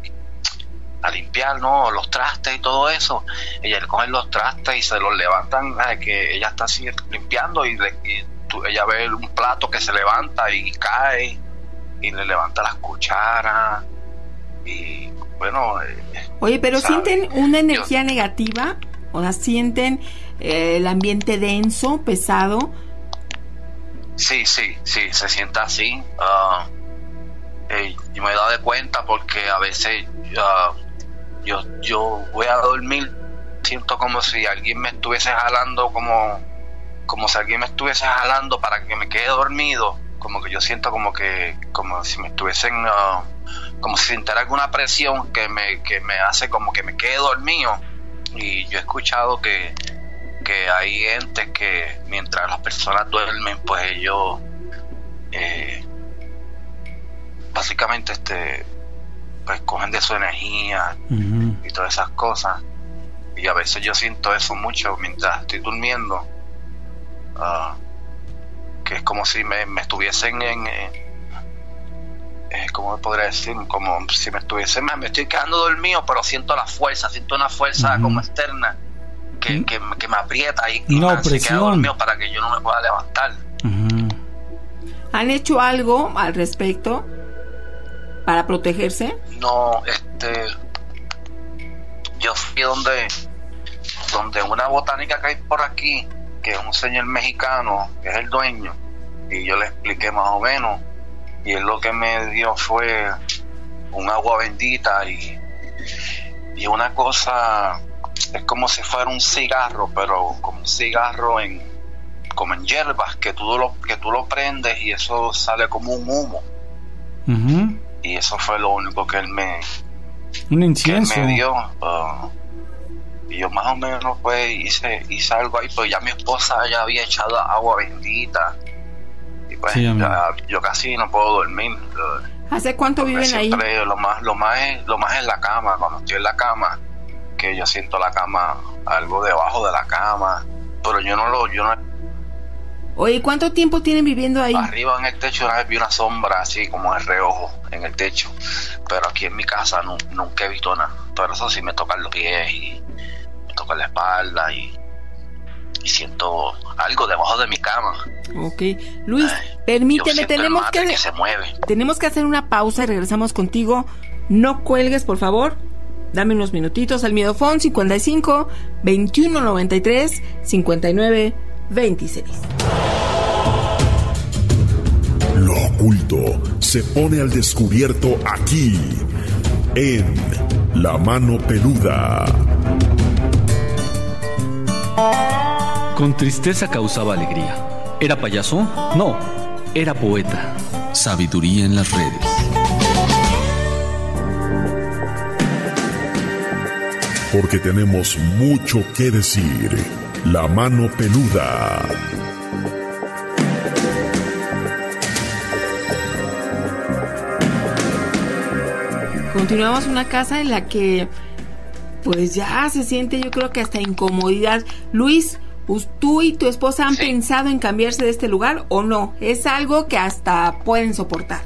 a limpiar, ¿no? Los trastes y todo eso, ella le cogen los trastes y se los levantan, ¿sabes? Que ella está así limpiando y, le, y tú, ella ve un plato que se levanta y cae y le levanta las cucharas y bueno. Eh,
Oye, pero
¿sabes?
¿sienten una energía
Yo,
negativa? O sea, ¿sienten eh, el ambiente denso, pesado?
Sí, sí, sí, se siente así. Uh, eh, yo me he dado de cuenta porque a veces uh, yo, yo voy a dormir, siento como si alguien me estuviese jalando, como, como si alguien me estuviese jalando para que me quede dormido, como que yo siento como que, como si me estuviesen, uh, como si sintiera alguna presión que me, que me hace como que me quede dormido. Y yo he escuchado que, que hay entes que mientras las personas duermen, pues ellos eh, básicamente este pues cogen de su energía uh-huh. y todas esas cosas, y a veces yo siento eso mucho mientras estoy durmiendo, uh, que es como si me, me estuviesen en eh, eh, ¿cómo podría decir? Como si me estuviesen me, me estoy quedando dormido, pero siento la fuerza, siento una fuerza uh-huh. como externa que, uh-huh. que, que me aprieta y, y
no,
me hace quedar dormido para que yo no me pueda levantar.
Uh-huh.
¿Han hecho algo al respecto para protegerse?
No, este yo fui donde donde una botánica que hay por aquí, que es un señor mexicano, que es el dueño, y yo le expliqué más o menos, y él lo que me dio fue un agua bendita y, y una cosa, es como si fuera un cigarro, pero como un cigarro en como en hierbas, que tú lo, que tú lo prendes y eso sale como un humo.
Uh-huh.
Y eso fue lo único que él me,
un incienso.
Que él me dio. Uh, y yo más o menos pues hice, hice algo ahí, pues ya mi esposa ya había echado agua bendita. Y pues sí, ya, yo casi no puedo dormir. Uh,
¿Hace cuánto viven ahí?
Lo más, lo más es, lo más es la cama, cuando estoy en la cama, que yo siento la cama, algo debajo de la cama, pero yo no lo, yo no.
Oye, ¿cuánto tiempo tienen viviendo ahí?
Arriba en el techo una vez vi una sombra así como en reojo en el techo, pero aquí en mi casa no, nunca he visto nada. Pero eso sí me tocan los pies y me tocan la espalda y, y siento algo debajo de mi cama.
Ok, Luis, Ay, permíteme, tenemos que,
que se mueve.
tenemos que hacer una pausa y regresamos contigo. No cuelgues, por favor. Dame unos minutitos al Miedofón cincuenta y cinco, veintiuno noventa y tres, cincuenta y nueve, veintiséis.
Lo oculto se pone al descubierto aquí, en La Mano Peluda.
Con tristeza causaba alegría. ¿Era payaso? No, era poeta. Sabiduría en las redes.
Porque tenemos mucho que decir. La Mano Peluda.
Continuamos en una casa en la que pues ya se siente, yo creo que hasta incomodidad. Luis, ¿tú y tu esposa han sí. pensado en cambiarse de este lugar o no? ¿Es algo que hasta pueden soportar?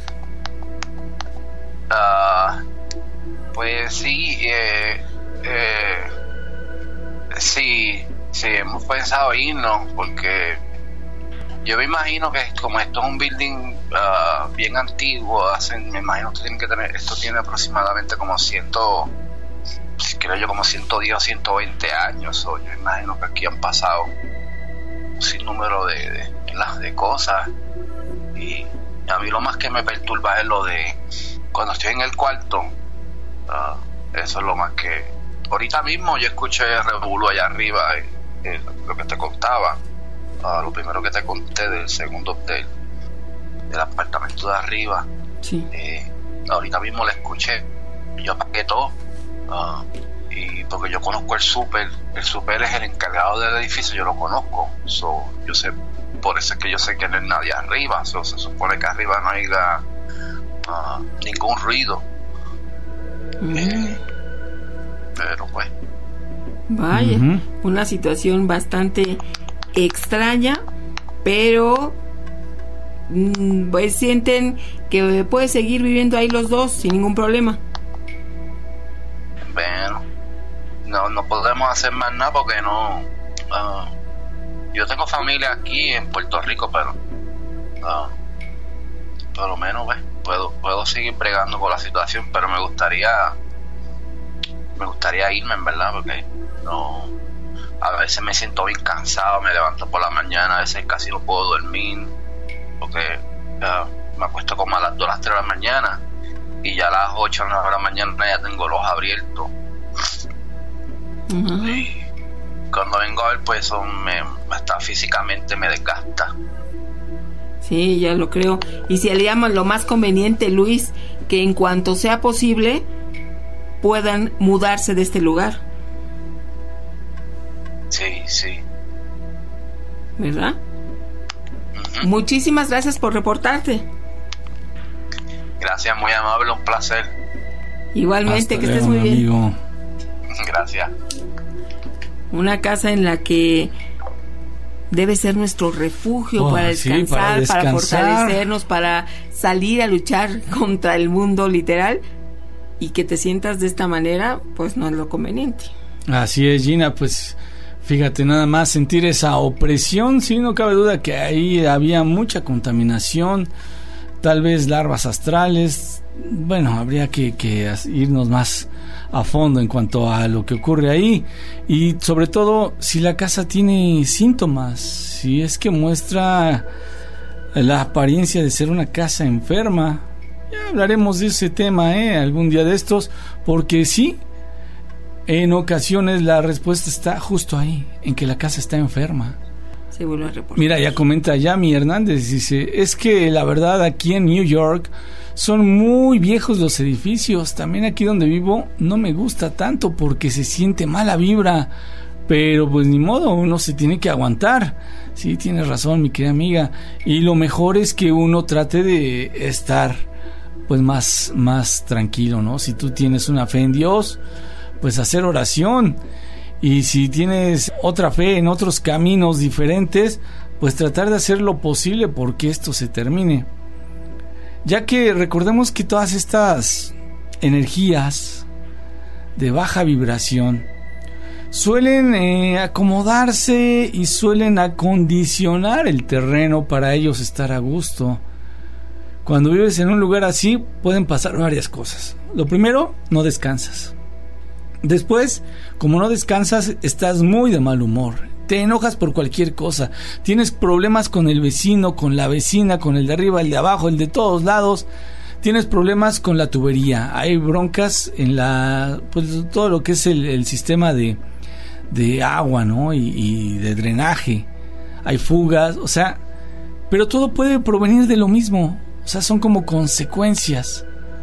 Uh, pues sí, eh, eh, sí, sí, hemos pensado irnos porque yo me imagino que como esto es un building uh, bien antiguo, hacen, me imagino que tiene que tener, esto tiene aproximadamente como ciento, creo yo como ciento diez o ciento veinte años, o yo imagino que aquí han pasado un sinnúmero de, de, de cosas, y a mí lo más que me perturba es lo de cuando estoy en el cuarto, uh, eso es lo más que, ahorita mismo yo escuché el revolú allá arriba, eh, eh, lo que te contaba. Uh, lo primero que te conté del segundo del, del apartamento de arriba,
sí.
eh, ahorita mismo lo escuché, yo apagué todo, uh, y porque yo conozco el súper, el súper es el encargado del edificio, yo lo conozco, so, yo sé, por eso es que yo sé que no hay nadie arriba, so, se supone que arriba no haya uh, ningún ruido. Mm. Eh, pero pues.
Vaya, uh-huh. Una situación bastante extraña, pero pues sienten que puede seguir viviendo ahí los dos sin ningún problema.
Bueno, no, no podemos hacer más nada porque no. Uh, yo tengo familia aquí en Puerto Rico, pero uh, por lo menos pues, puedo puedo seguir bregando con la situación, pero me gustaría me gustaría irme, en verdad, porque no, a veces me siento bien cansado, me levanto por la mañana, a veces casi no puedo dormir, porque uh, me acuesto como a las dos, las tres de la mañana, y ya a las ocho, nueve de la mañana ya tengo los ojos abiertos. Uh-huh. Y cuando vengo a ver, pues eso me, hasta físicamente me desgasta.
Sí, ya lo creo. Y si haríamos lo más conveniente, Luis, que en cuanto sea posible puedan mudarse de este lugar.
Sí, sí.
¿Verdad? Uh-huh. Muchísimas gracias por reportarte.
Gracias, muy amable, un placer.
Igualmente, hasta que estés muy
amigo.
bien.
Gracias.
Una casa en la que debe ser nuestro refugio oh, para, descansar,
sí, para descansar,
para fortalecernos, para salir a luchar contra el mundo literal, y que te sientas de esta manera, pues no es lo conveniente.
Así es, Gina, pues fíjate, nada más sentir esa opresión, sí, no cabe duda que ahí había mucha contaminación, tal vez larvas astrales. Bueno, habría que, que irnos más a fondo en cuanto a lo que ocurre ahí, y sobre todo si la casa tiene síntomas, si es que muestra la apariencia de ser una casa enferma. Ya hablaremos de ese tema ¿eh? algún día de estos, porque sí, en ocasiones la respuesta está justo ahí, en que la casa está enferma.
Se vuelve a reportar.
Mira, ya comenta Yami Hernández, dice, es que la verdad aquí en New York son muy viejos los edificios, también aquí donde vivo no me gusta tanto porque se siente mala vibra, pero pues ni modo, uno se tiene que aguantar. Sí, tienes razón, mi querida amiga, y lo mejor es que uno trate de estar pues más, más tranquilo, ¿no? Si tú tienes una fe en Dios, pues hacer oración, y si tienes otra fe en otros caminos diferentes, pues tratar de hacer lo posible porque esto se termine, ya que recordemos que todas estas energías de baja vibración suelen eh, acomodarse y suelen acondicionar el terreno para ellos estar a gusto. Cuando vives en un lugar así pueden pasar varias cosas. Lo primero, no descansas. Después, como no descansas, estás muy de mal humor. Te enojas por cualquier cosa. Tienes problemas con el vecino, con la vecina, con el de arriba, el de abajo, el de todos lados. Tienes problemas con la tubería. Hay broncas en la, pues todo lo que es el, el sistema de, de agua, ¿no? Y, y de drenaje. Hay fugas, o sea, pero todo puede provenir de lo mismo. O sea, son como consecuencias.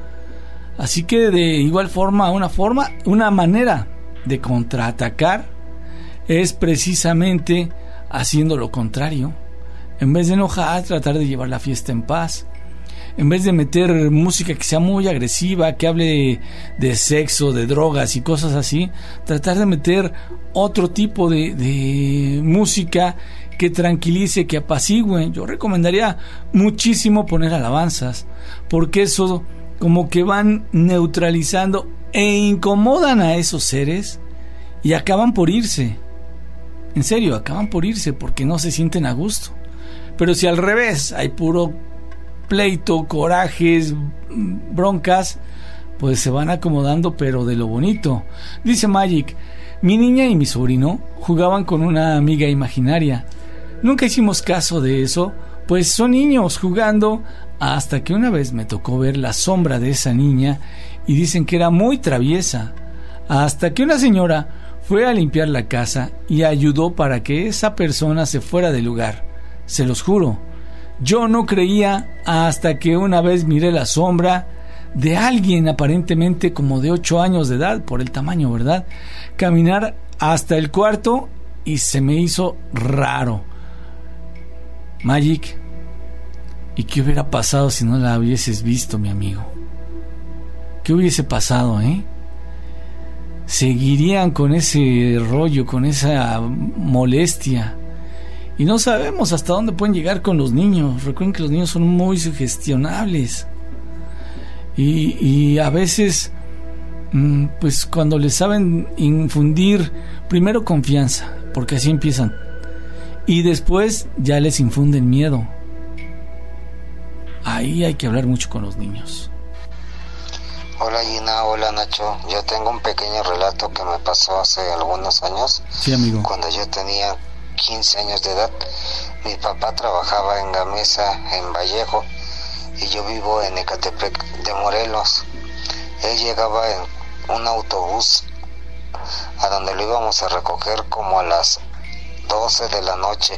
Así que de igual forma, una forma, una manera de contraatacar es precisamente haciendo lo contrario. En vez de enojar, tratar de llevar la fiesta en paz. En vez de meter música que sea muy agresiva, que hable de, de sexo, de drogas y cosas así, tratar de meter otro tipo de, de música que tranquilice, que apacigüe. Yo recomendaría muchísimo poner alabanzas, porque eso como que van neutralizando e incomodan a esos seres y acaban por irse. En serio, acaban por irse porque no se sienten a gusto. Pero si al revés hay puro pleito, corajes, broncas, pues se van acomodando, pero de lo bonito. Dice Magic, mi niña y mi sobrino jugaban con una amiga imaginaria. Nunca hicimos caso de eso, pues son niños jugando, hasta que una vez me tocó ver la sombra de esa niña y dicen que era muy traviesa. Hasta que una señora fue a limpiar la casa y ayudó para que esa persona se fuera del lugar. Se los juro, yo no creía hasta que una vez miré la sombra de alguien aparentemente como de ocho años de edad, por el tamaño, ¿verdad?, caminar hasta el cuarto y se me hizo raro. Magic, ¿Y qué hubiera pasado si no la hubieses visto, mi amigo? ¿Qué hubiese pasado, eh? Seguirían con ese rollo, con esa molestia. Y no sabemos hasta dónde pueden llegar con los niños. Recuerden que los niños son muy sugestionables. Y, y a veces, pues cuando les saben infundir primero confianza, porque así empiezan, y después ya les infunden miedo. Ahí hay que hablar mucho con los niños.
Hola Gina, hola Nacho. Yo tengo un pequeño relato que me pasó hace algunos años.
Sí, amigo.
Cuando yo tenía quince años de edad. Mi papá trabajaba en Gamesa, en Vallejo, y yo vivo en Ecatepec de Morelos. Él llegaba en un autobús a donde lo íbamos a recoger como a las doce de la noche.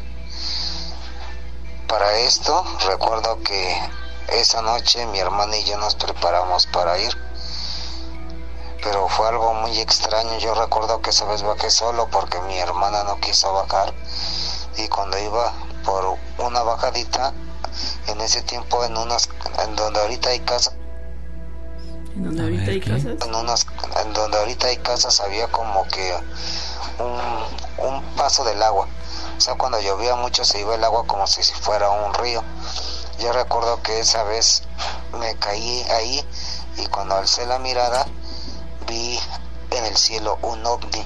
Para esto, recuerdo que esa noche mi hermana y yo nos preparamos para ir, pero fue algo muy extraño. Yo recuerdo que esa vez bajé solo porque mi hermana no quiso bajar, y cuando iba por una bajadita, en ese tiempo en unas, en donde ahorita hay casas,
¿En donde ahorita hay casas?
En, unas, en donde ahorita hay casas había como que un, un paso del agua. O sea, cuando llovía mucho se iba el agua como si fuera un río. Yo recuerdo que esa vez me caí ahí, y cuando alcé la mirada vi en el cielo un ovni.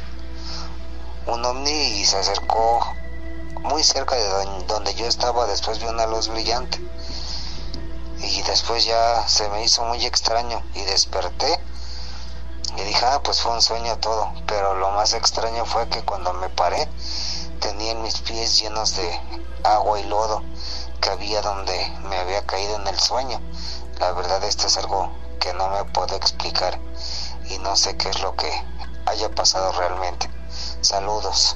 Un ovni y se acercó muy cerca de donde yo estaba. Después vi una luz brillante y después ya se me hizo muy extraño y desperté y dije, ah, pues fue un sueño todo. Pero lo más extraño fue que cuando me paré tenía mis pies llenos de agua y lodo que había donde me había caído en el sueño. La verdad, esto es algo que no me puedo explicar y no sé qué es lo que haya pasado realmente. Saludos.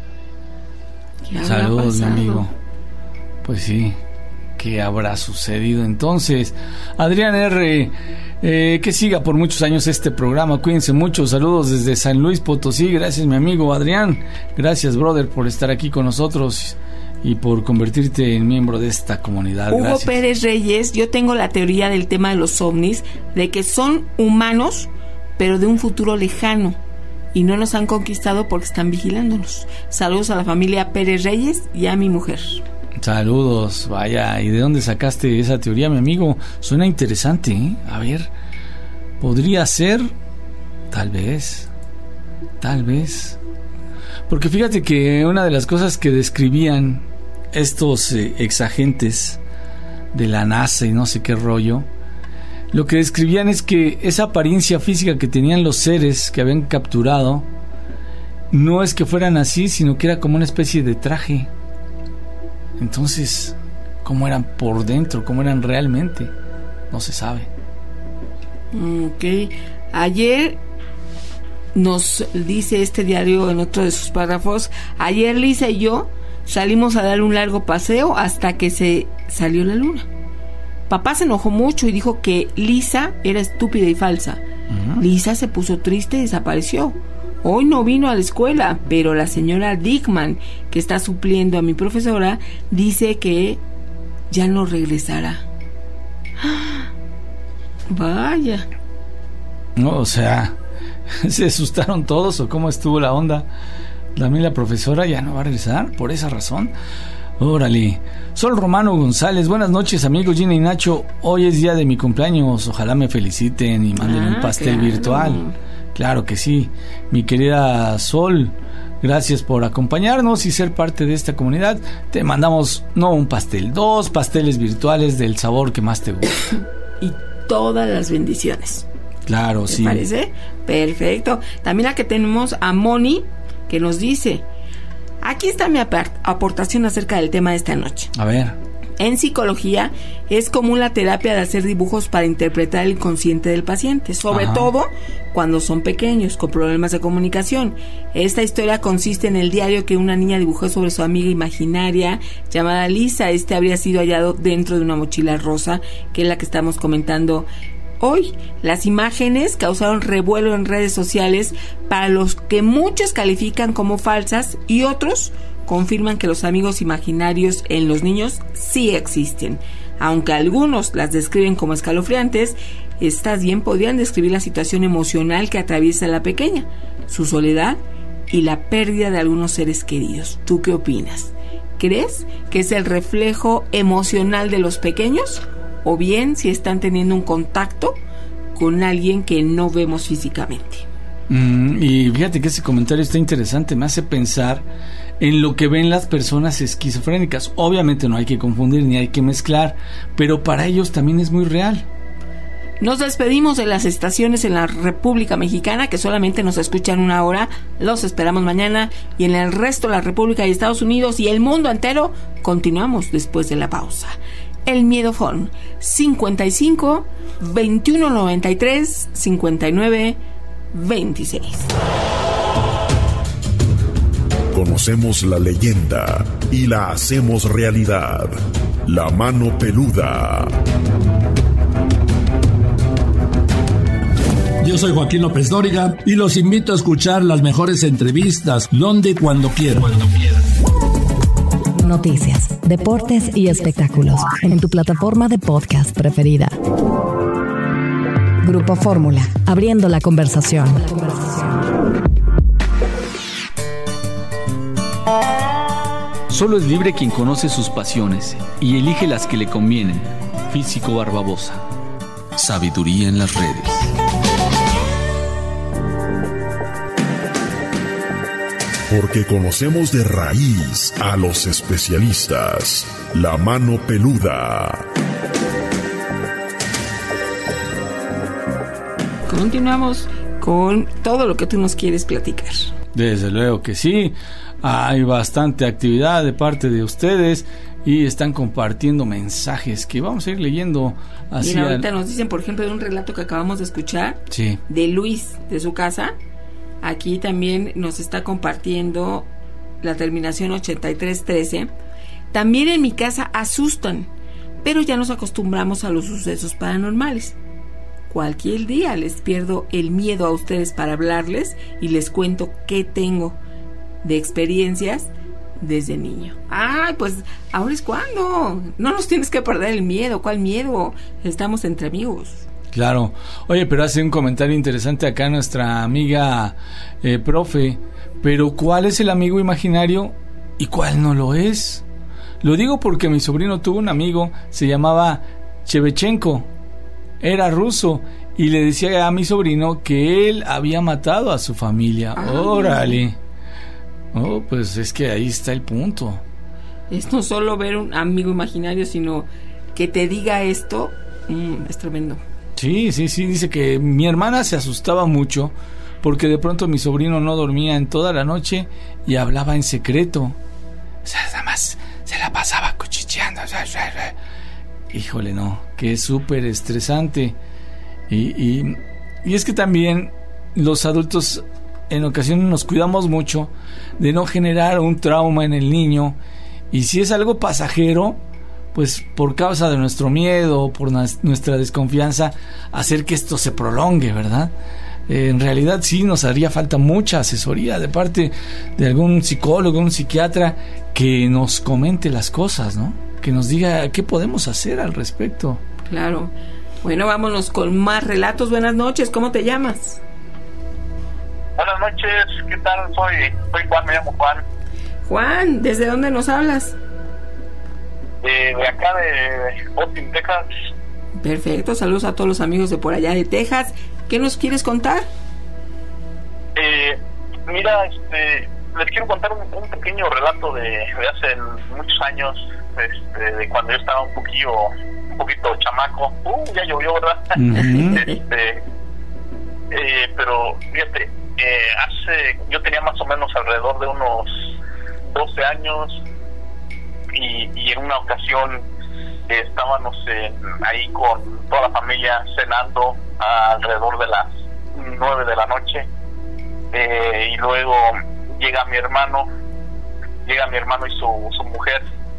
Saludos, mi amigo. Pues sí, ¿qué habrá sucedido entonces? Adrián R., eh, que siga por muchos años este programa. Cuídense mucho. Saludos desde San Luis Potosí. Gracias, mi amigo Adrián. Gracias, brother, por estar aquí con nosotros y por convertirte en miembro de esta comunidad.
Hugo
Gracias.
Pérez Reyes, yo tengo la teoría del tema de los ovnis, de que son humanos, pero de un futuro lejano, y no nos han conquistado porque están vigilándonos. Saludos a la familia Pérez Reyes y a mi mujer.
Saludos, vaya, ¿y de dónde sacaste esa teoría, mi amigo? Suena interesante, ¿eh? A ver, podría ser, tal vez, tal vez, porque fíjate que una de las cosas que describían estos eh, exagentes de la NASA y no sé qué rollo, lo que describían es que esa apariencia física que tenían los seres que habían capturado no es que fueran así, sino que era como una especie de traje. Entonces, ¿cómo eran por dentro? ¿Cómo eran realmente? No se sabe.
Ok. Ayer nos dice este diario en otro de sus párrafos, ayer Lisa y yo salimos a dar un largo paseo hasta que se salió la luna. Papá se enojó mucho y dijo que Lisa era estúpida y falsa. Uh-huh. Lisa se puso triste y desapareció. Hoy no vino a la escuela, pero la señora Dickman, que está supliendo a mi profesora, dice que ya no regresará. Vaya.
No, o sea, ¿se asustaron todos o cómo estuvo la onda? También la profesora ya no va a regresar por esa razón. Órale. Sol Romano González, buenas noches, amigos Gina y Nacho. Hoy es día de mi cumpleaños, ojalá me feliciten y manden ah, un pastel claro. virtual. Claro que sí, mi querida Sol, gracias por acompañarnos y ser parte de esta comunidad. Te mandamos no un pastel, dos pasteles virtuales del sabor que más te gusta.
Y todas las bendiciones.
Claro,
¿Te
sí.
parece? Perfecto. También aquí tenemos a Moni, que nos dice, aquí está mi aportación acerca del tema de esta noche.
A ver.
En psicología es común la terapia de hacer dibujos para interpretar el inconsciente del paciente, sobre Ajá. todo cuando son pequeños, con problemas de comunicación. Esta historia consiste en el diario que una niña dibujó sobre su amiga imaginaria llamada Lisa. Este habría sido hallado dentro de una mochila rosa, que es la que estamos comentando hoy. Las imágenes causaron revuelo en redes sociales, para los que muchos califican como falsas y otros confirman que los amigos imaginarios en los niños sí existen. Aunque algunos las describen como escalofriantes, estas bien podrían describir la situación emocional que atraviesa la pequeña, su soledad y la pérdida de algunos seres queridos. ¿Tú qué opinas? ¿Crees que es el reflejo emocional de los pequeños? ¿O bien si están teniendo un contacto con alguien que no vemos físicamente?
Mm, y fíjate que ese comentario está interesante, me hace pensar en lo que ven las personas esquizofrénicas. Obviamente no hay que confundir ni hay que mezclar, pero para ellos también es muy real.
Nos despedimos de las estaciones en la República Mexicana, que solamente nos escuchan una hora. Los esperamos mañana, y en el resto de la República y Estados Unidos y el mundo entero continuamos después de la pausa. El Miedo Phone cincuenta y cinco, veintiuno noventa y tres, cincuenta y nueve veintiséis.
Conocemos la leyenda y la hacemos realidad. La mano peluda.
Yo soy Joaquín López Dóriga y los invito a escuchar las mejores entrevistas donde y cuando quieran. Cuando quieran.
Noticias, deportes y espectáculos en tu plataforma de podcast preferida. Grupo Fórmula, abriendo la conversación.
Solo es libre quien conoce sus pasiones y elige las que le convienen. Físico Barbabosa. Sabiduría en las redes.
Porque conocemos de raíz a los especialistas. La mano peluda.
Continuamos con todo lo que tú nos quieres platicar.
Desde luego que sí. Hay bastante actividad de parte de ustedes y están compartiendo mensajes que vamos a ir leyendo.
Y ahorita nos dicen, por ejemplo, de un relato que acabamos de escuchar,
sí,
de Luis, de su casa. Aquí también nos está compartiendo la terminación ochenta y tres trece. También en mi casa asustan, pero ya nos acostumbramos a los sucesos paranormales. Cualquier día les pierdo el miedo a ustedes para hablarles y les cuento qué tengo de experiencias desde niño. Ay, pues ahora es cuando. No nos tienes que perder el miedo. ¿Cuál miedo? Estamos entre amigos.
Claro. Oye, pero hace un comentario interesante acá nuestra amiga eh, profe. Pero ¿cuál es el amigo imaginario y cuál no lo es? Lo digo porque mi sobrino tuvo un amigo, se llamaba Chevchenko, era ruso, y le decía a mi sobrino que él había matado a su familia. Ah, órale. Oh, pues es que ahí está el punto.
Es no solo ver un amigo imaginario, sino que te diga esto, mmm, es tremendo.
Sí, sí, sí, dice que mi hermana se asustaba mucho porque de pronto mi sobrino no dormía en toda la noche y hablaba en secreto. O sea, nada más se la pasaba cuchicheando. Híjole, no, que es súper estresante. Y, y, y es que también los adultos en ocasiones nos cuidamos mucho de no generar un trauma en el niño, y si es algo pasajero, pues por causa de nuestro miedo, por nuestra desconfianza, hacer que esto se prolongue, ¿verdad? Eh, en realidad sí nos haría falta mucha asesoría de parte de algún psicólogo, un psiquiatra, que nos comente las cosas, ¿no? Que nos diga qué podemos hacer al respecto.
Claro. Bueno, vámonos con más relatos. Buenas noches, ¿cómo te llamas?
Buenas noches, ¿qué tal? Soy, soy Juan, me llamo Juan.
Juan, ¿desde dónde nos hablas?
Eh, de acá de Austin, Texas.
Perfecto, saludos a todos los amigos de por allá de Texas. ¿Qué nos quieres contar?
Eh, mira, este, les quiero contar un, un pequeño relato de, de hace muchos años, este, de cuando yo estaba un poquillo, un poquito chamaco. Uh, ya llovió, ¿verdad? Uh-huh. este, eh, pero fíjate, eh, hace, yo tenía más o menos alrededor de unos doce años, y, y en una ocasión eh, estábamos en, ahí con toda la familia cenando alrededor de las nueve de la noche, eh, y luego llega mi hermano, llega mi hermano y su, su mujer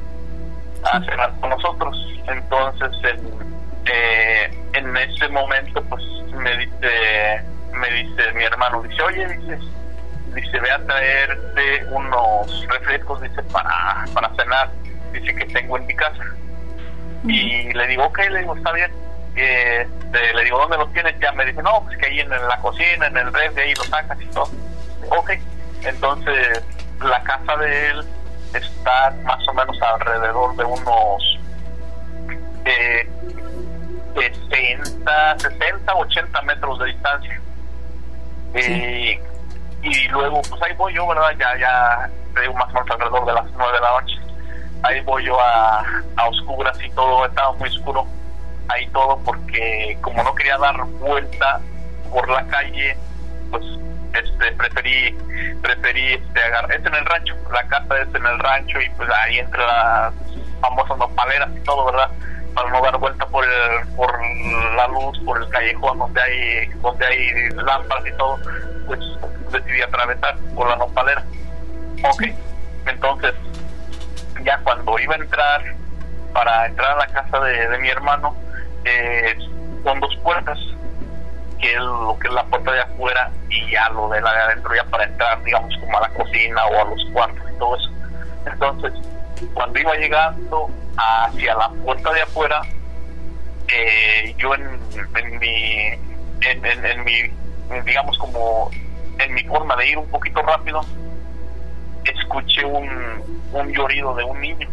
a cenar con nosotros. Entonces en, eh, en ese momento pues me dice me dice mi hermano, dice, oye, dice, dice, ve a traerte unos refrescos, dice, para, para cenar, dice, que tengo en mi casa. Y le digo, ok, le digo, está bien. Eh, le digo, ¿dónde los tienes? Ya me dice, no, pues que ahí en, en la cocina, en el refri, ahí los sacas y todo. Ok, entonces la casa de él está más o menos alrededor de unos eh, sesenta, sesenta, ochenta metros de distancia. Sí. Eh, y luego, pues ahí voy yo, ¿verdad? Ya, ya, te digo, más o menos alrededor de las nueve de la noche. Ahí voy yo a, a oscuras y todo, estaba muy oscuro ahí todo, porque como no quería dar vuelta por la calle, pues este preferí preferí este agarrar, es en el rancho, la casa es en el rancho, y pues ahí entre las famosas nopaleras y todo, ¿verdad? Para no dar vuelta por el, por la luz, por el callejón donde hay donde hay lámparas y todo, pues decidí atravesar por la nopalera. Ok, entonces ya cuando iba a entrar, para entrar a la casa de, de mi hermano, eh, con dos puertas, que es lo que es la puerta de afuera y ya lo de la de adentro, ya para entrar, digamos, como a la cocina o a los cuartos y todo eso. Entonces, cuando iba llegando hacia la puerta de afuera, eh, yo en, en mi en, en, en mi digamos como en mi forma de ir un poquito rápido, escuché un, un llorido de un niño,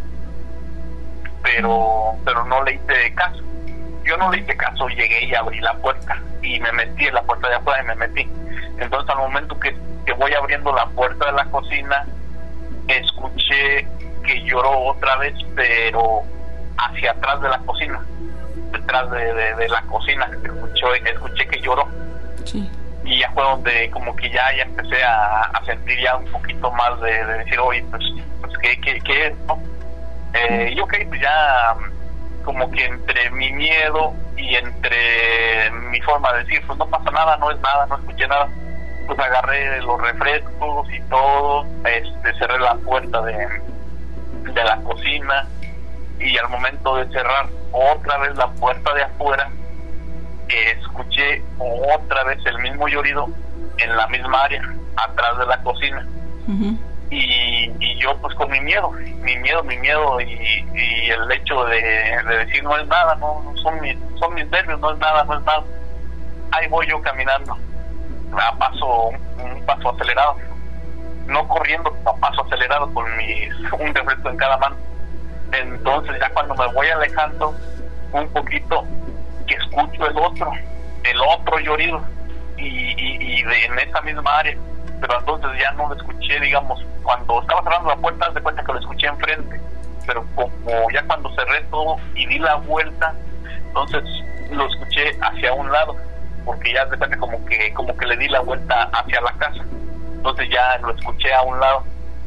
pero pero no le hice caso. Yo no le hice caso, llegué y abrí la puerta y me metí en la puerta de afuera y me metí. Entonces, al momento que, que voy abriendo la puerta de la cocina, escuché que lloró otra vez, pero hacia atrás de la cocina, detrás de, de, de la cocina, escuché, escuché que lloró. Sí. Y ya fue donde como que ya, ya empecé a, a sentir ya un poquito más de, de decir, oye, pues, pues ¿qué, qué, qué es, no? Eh, y ok, pues ya como que entre mi miedo y entre mi forma de decir, pues no pasa nada, no es nada, no escuché nada, pues agarré los refrescos y todo, este, cerré la puerta de, de la cocina, y al momento de cerrar otra vez la puerta de afuera, eh, escuché otra vez el mismo llorido en la misma área, atrás de la cocina. Uh-huh. Y, y yo pues con mi miedo, mi miedo, mi miedo y, y el hecho de, de decir no es nada, no, no son mis, son mis nervios, no es nada, no es nada. Ahí voy yo caminando, a paso, un paso acelerado, no corriendo, a paso acelerado con mis, un refresco en cada mano. Entonces ya cuando me voy alejando un poquito, que escucho el otro, el otro llorido, y, y, y de, en esa misma área. Pero entonces ya no lo escuché, digamos, cuando estaba cerrando la puerta, haz de cuenta que lo escuché enfrente, pero como ya cuando cerré todo y di la vuelta, entonces lo escuché hacia un lado, porque ya haz de cuenta como que, como que le di la vuelta hacia la casa, entonces ya lo escuché a un lado.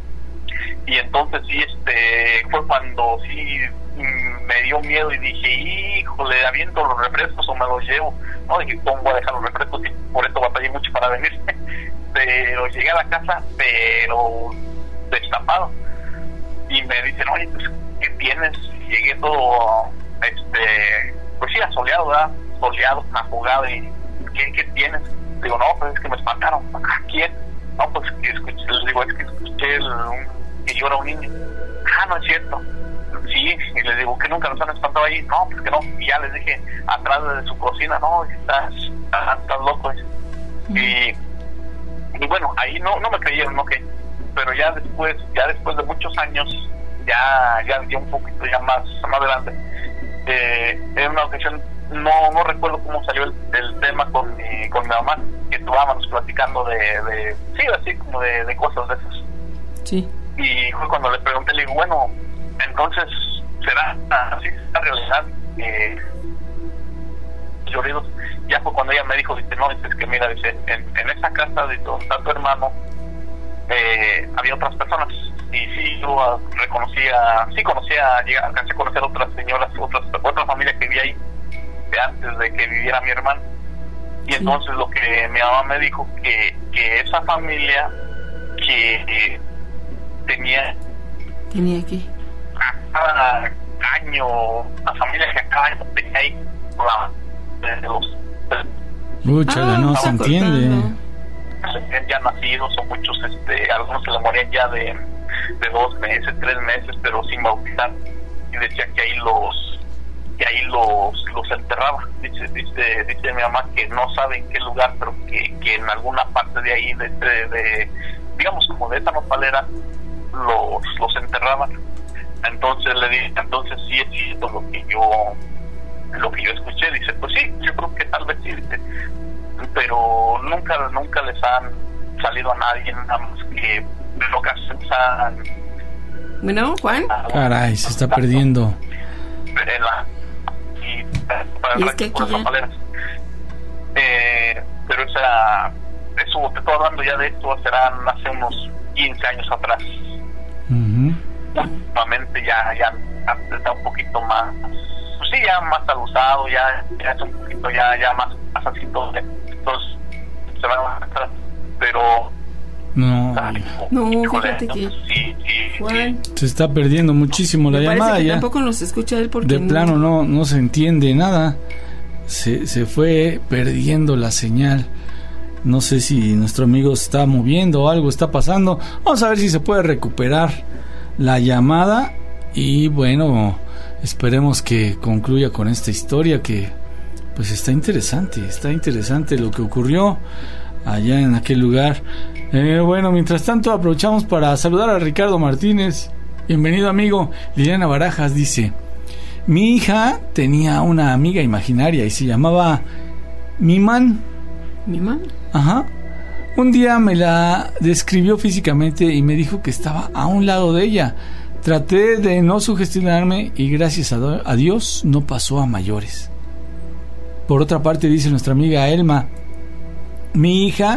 Y entonces sí, este, fue cuando sí me dio miedo y dije, híjole, aviento los refrescos o me los llevo. No, dije, ¿cómo voy a dejar los refrescos? Y por eso batallé mucho para venir. Pero llegué a la casa, pero destapado. Y me dicen, oye, pues, ¿qué tienes? Llegué todo, este, pues sí, asoleado, ¿verdad? Soleado, afogado. Y, ¿qué, qué tienes? Digo, no, pues es que me espantaron. ¿A quién? No, pues que escuché, les digo, es que escuché el, un, que llora un niño. Ah, no es cierto. Sí, y les digo, que nunca nos han espantado ahí. No, pues que no. Y ya les dije, atrás de su cocina, no, estás, estás, estás loco. Mm. Y, y bueno, ahí no no me creyeron, ¿no? Que, pero ya después, ya después de muchos años, ya, ya, ya un poquito ya más, más grande, eh, en una ocasión, no no recuerdo cómo salió el, el tema con mi, con mi mamá, que estábamos platicando de, de sí, así como de, de cosas de esas. Sí. Y fue cuando le pregunté, le digo, bueno, entonces, ¿será así esta realidad? Eh, lloridos. Ya fue cuando ella me dijo, dice, no, es que mira, dice, en, en esa casa de donde está tu hermano, eh, había otras personas. Y sí, yo reconocía, sí conocía, alcancé a conocer otras señoras, otras, otra familia que vivía ahí, de antes de que viviera mi hermano. Y sí. Entonces lo que mi mamá me dijo, que, que esa familia que eh, tenía...
¿Tenía qué?
Cada año, la familia que cada año tenía ahí, desde los...
Mucha, ah, no se entiende.
Ya nacidos, o muchos, este, algunos se le morían ya de, de dos meses, tres meses, pero sin bautizar. Y decía que ahí los que ahí los los enterraba. Dice dice dice mi mamá que no sabe en qué lugar, pero que, que en alguna parte de ahí, de, de, de digamos como de esa nopalera, los los enterraban. Entonces le dije, entonces sí es cierto lo que yo lo que yo escuché. Dice, pues sí, yo creo que tal vez sí, dice, pero nunca nunca les han salido a nadie, nada más que lo que hacen.
Bueno, Juan.
Caray, se está perdiendo.
La, y para
¿Y es que aquí ya?
Eh, pero esa, eso te estoy hablando ya de esto, serán hace unos quince años atrás.
Uh-huh.
Últimamente ya, ya está un poquito más, pues sí, ya más alusado, ya, ya es un poquito ya, ya más, más así todo. Entonces se van a atrás, pero
no,
no, fíjate que
sí, sí,
Juan,
se está perdiendo muchísimo la
me
llamada.
parece que
ya
tampoco nos escucha él porque
de
no,
plano no no se entiende nada. Se, se fue perdiendo la señal. No sé si nuestro amigo se está moviendo o algo está pasando. Vamos a ver si se puede recuperar la llamada. Y bueno, esperemos que concluya con esta historia que pues está interesante. Está interesante lo que ocurrió allá en aquel lugar. Eh, bueno, mientras tanto aprovechamos para saludar a Ricardo Martínez. Bienvenido, amigo. Liliana Barajas dice: mi hija tenía una amiga imaginaria y se llamaba Miman.
¿Miman?
Ajá. Un día me la describió físicamente y me dijo que estaba a un lado de ella. Traté de no sugestionarme y gracias a, do- a Dios no pasó a mayores. Por otra parte, dice nuestra amiga Elma: mi hija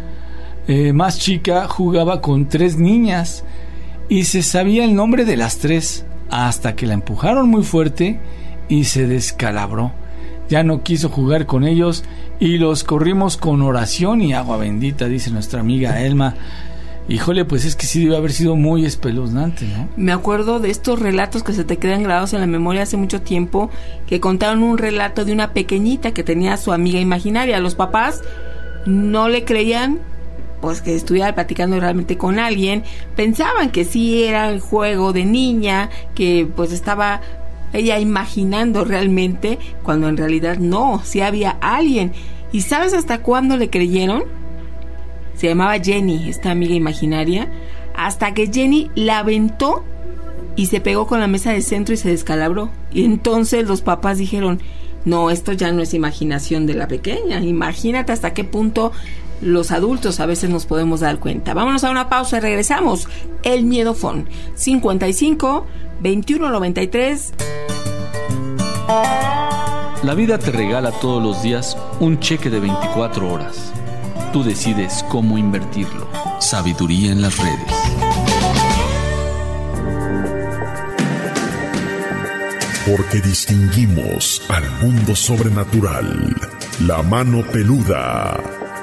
eh, más chica jugaba con tres niñas y se sabía el nombre de las tres hasta que la empujaron muy fuerte y se descalabró. Ya no quiso jugar con ellos y los corrimos con oración y agua bendita, dice nuestra amiga Elma. Híjole, pues es que sí debe haber sido muy espeluznante, ¿no?
Me acuerdo de estos relatos que se te quedan grabados en la memoria hace mucho tiempo, que contaron un relato de una pequeñita que tenía a su amiga imaginaria. Los papás no le creían, pues, que estuviera platicando realmente con alguien. Pensaban que sí era el juego de niña, que pues estaba ella imaginando realmente, cuando en realidad no, sí había alguien. ¿Y sabes hasta cuándo le creyeron? Se llamaba Jenny, esta amiga imaginaria, hasta que Jenny la aventó y se pegó con la mesa de centro y se descalabró. Y entonces los papás dijeron: no, esto ya no es imaginación de la pequeña. Imagínate hasta qué punto los adultos a veces nos podemos dar cuenta. Vámonos a una pausa y regresamos. El Miedofón, cincuenta y cinco, veintiuno noventa y tres.
La vida te regala todos los días un cheque de veinticuatro horas. Tú decides cómo invertirlo. Sabiduría en las redes.
Porque distinguimos al mundo sobrenatural. La mano peluda.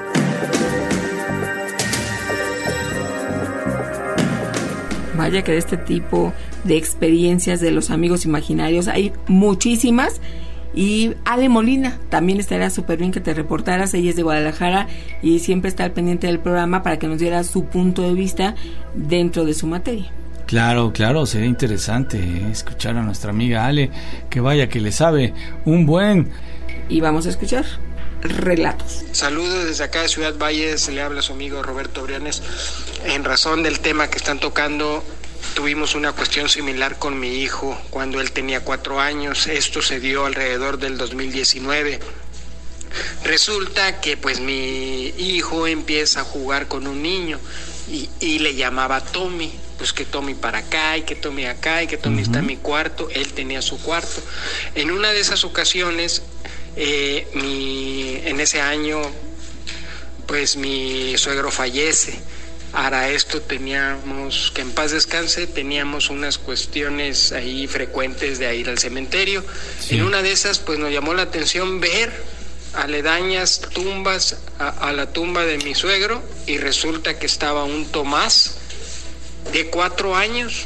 Vaya que de este tipo de experiencias de los amigos imaginarios hay muchísimas. Y Ale Molina, también estaría súper bien que te reportaras. Ella es de Guadalajara y siempre está al pendiente del programa para que nos diera su punto de vista dentro de su materia.
Claro, claro, sería interesante eh, escuchar a nuestra amiga Ale, que vaya que le sabe un buen.
Y vamos a escuchar relatos.
Saludos desde acá de Ciudad Valles, le habla su amigo Roberto Briones. En razón del tema que están tocando, tuvimos una cuestión similar con mi hijo cuando él tenía cuatro años. Esto se dio alrededor del dos mil diecinueve. Resulta que pues mi hijo empieza a jugar con un niño y, y le llamaba Tommy. Pues que Tommy para acá y que Tommy acá y que Tommy uh-huh. está en mi cuarto. Él tenía su cuarto. En una de esas ocasiones, eh, mi, en ese año, pues mi suegro fallece. Para esto teníamos, que en paz descanse, teníamos unas cuestiones ahí frecuentes de ir al cementerio. Sí. En una de esas, pues nos llamó la atención ver aledañas tumbas a, a la tumba de mi suegro, y resulta que estaba un Tomás de cuatro años.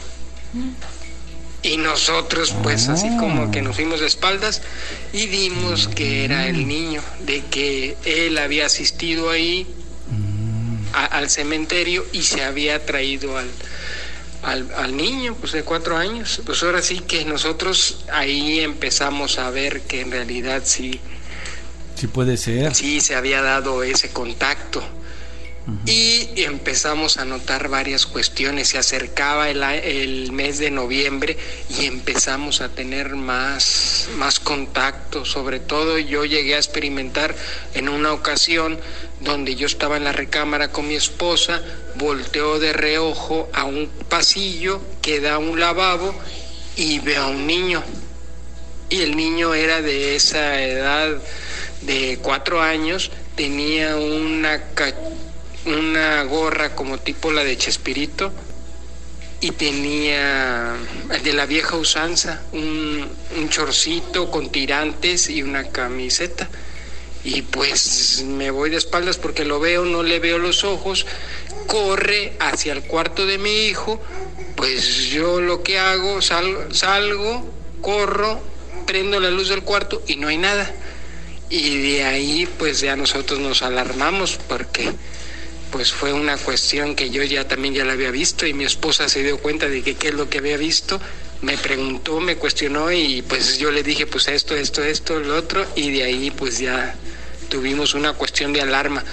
Y nosotros, pues así como que nos fuimos de espaldas y vimos que era el niño, de que él había asistido ahí a, al cementerio y se había traído al, al, al niño, pues de cuatro años. Pues ahora sí que nosotros ahí empezamos a ver que en realidad sí,
sí puede ser.
Sí se había dado ese contacto. Uh-huh. Y empezamos a notar varias cuestiones. Se acercaba el, el mes de noviembre y empezamos a tener más, más contacto. Sobre todo yo llegué a experimentar en una ocasión donde yo estaba en la recámara con mi esposa, volteo de reojo a un pasillo que da a un lavabo y veo a un niño. Y el niño era de esa edad de cuatro años, tenía una ca- una gorra como tipo la de Chespirito y tenía de la vieja usanza, un, un chorcito con tirantes y una camiseta. Y pues me voy de espaldas porque lo veo, no le veo los ojos, corre hacia el cuarto de mi hijo. Pues yo lo que hago, sal, salgo, corro, prendo la luz del cuarto y no hay nada. Y de ahí pues ya nosotros nos alarmamos porque pues fue una cuestión que yo ya también ya la había visto y mi esposa se dio cuenta de que qué es lo que había visto, me preguntó, me cuestionó y pues yo le dije pues esto, esto, esto, lo otro, y de ahí pues ya tuvimos una cuestión de alarma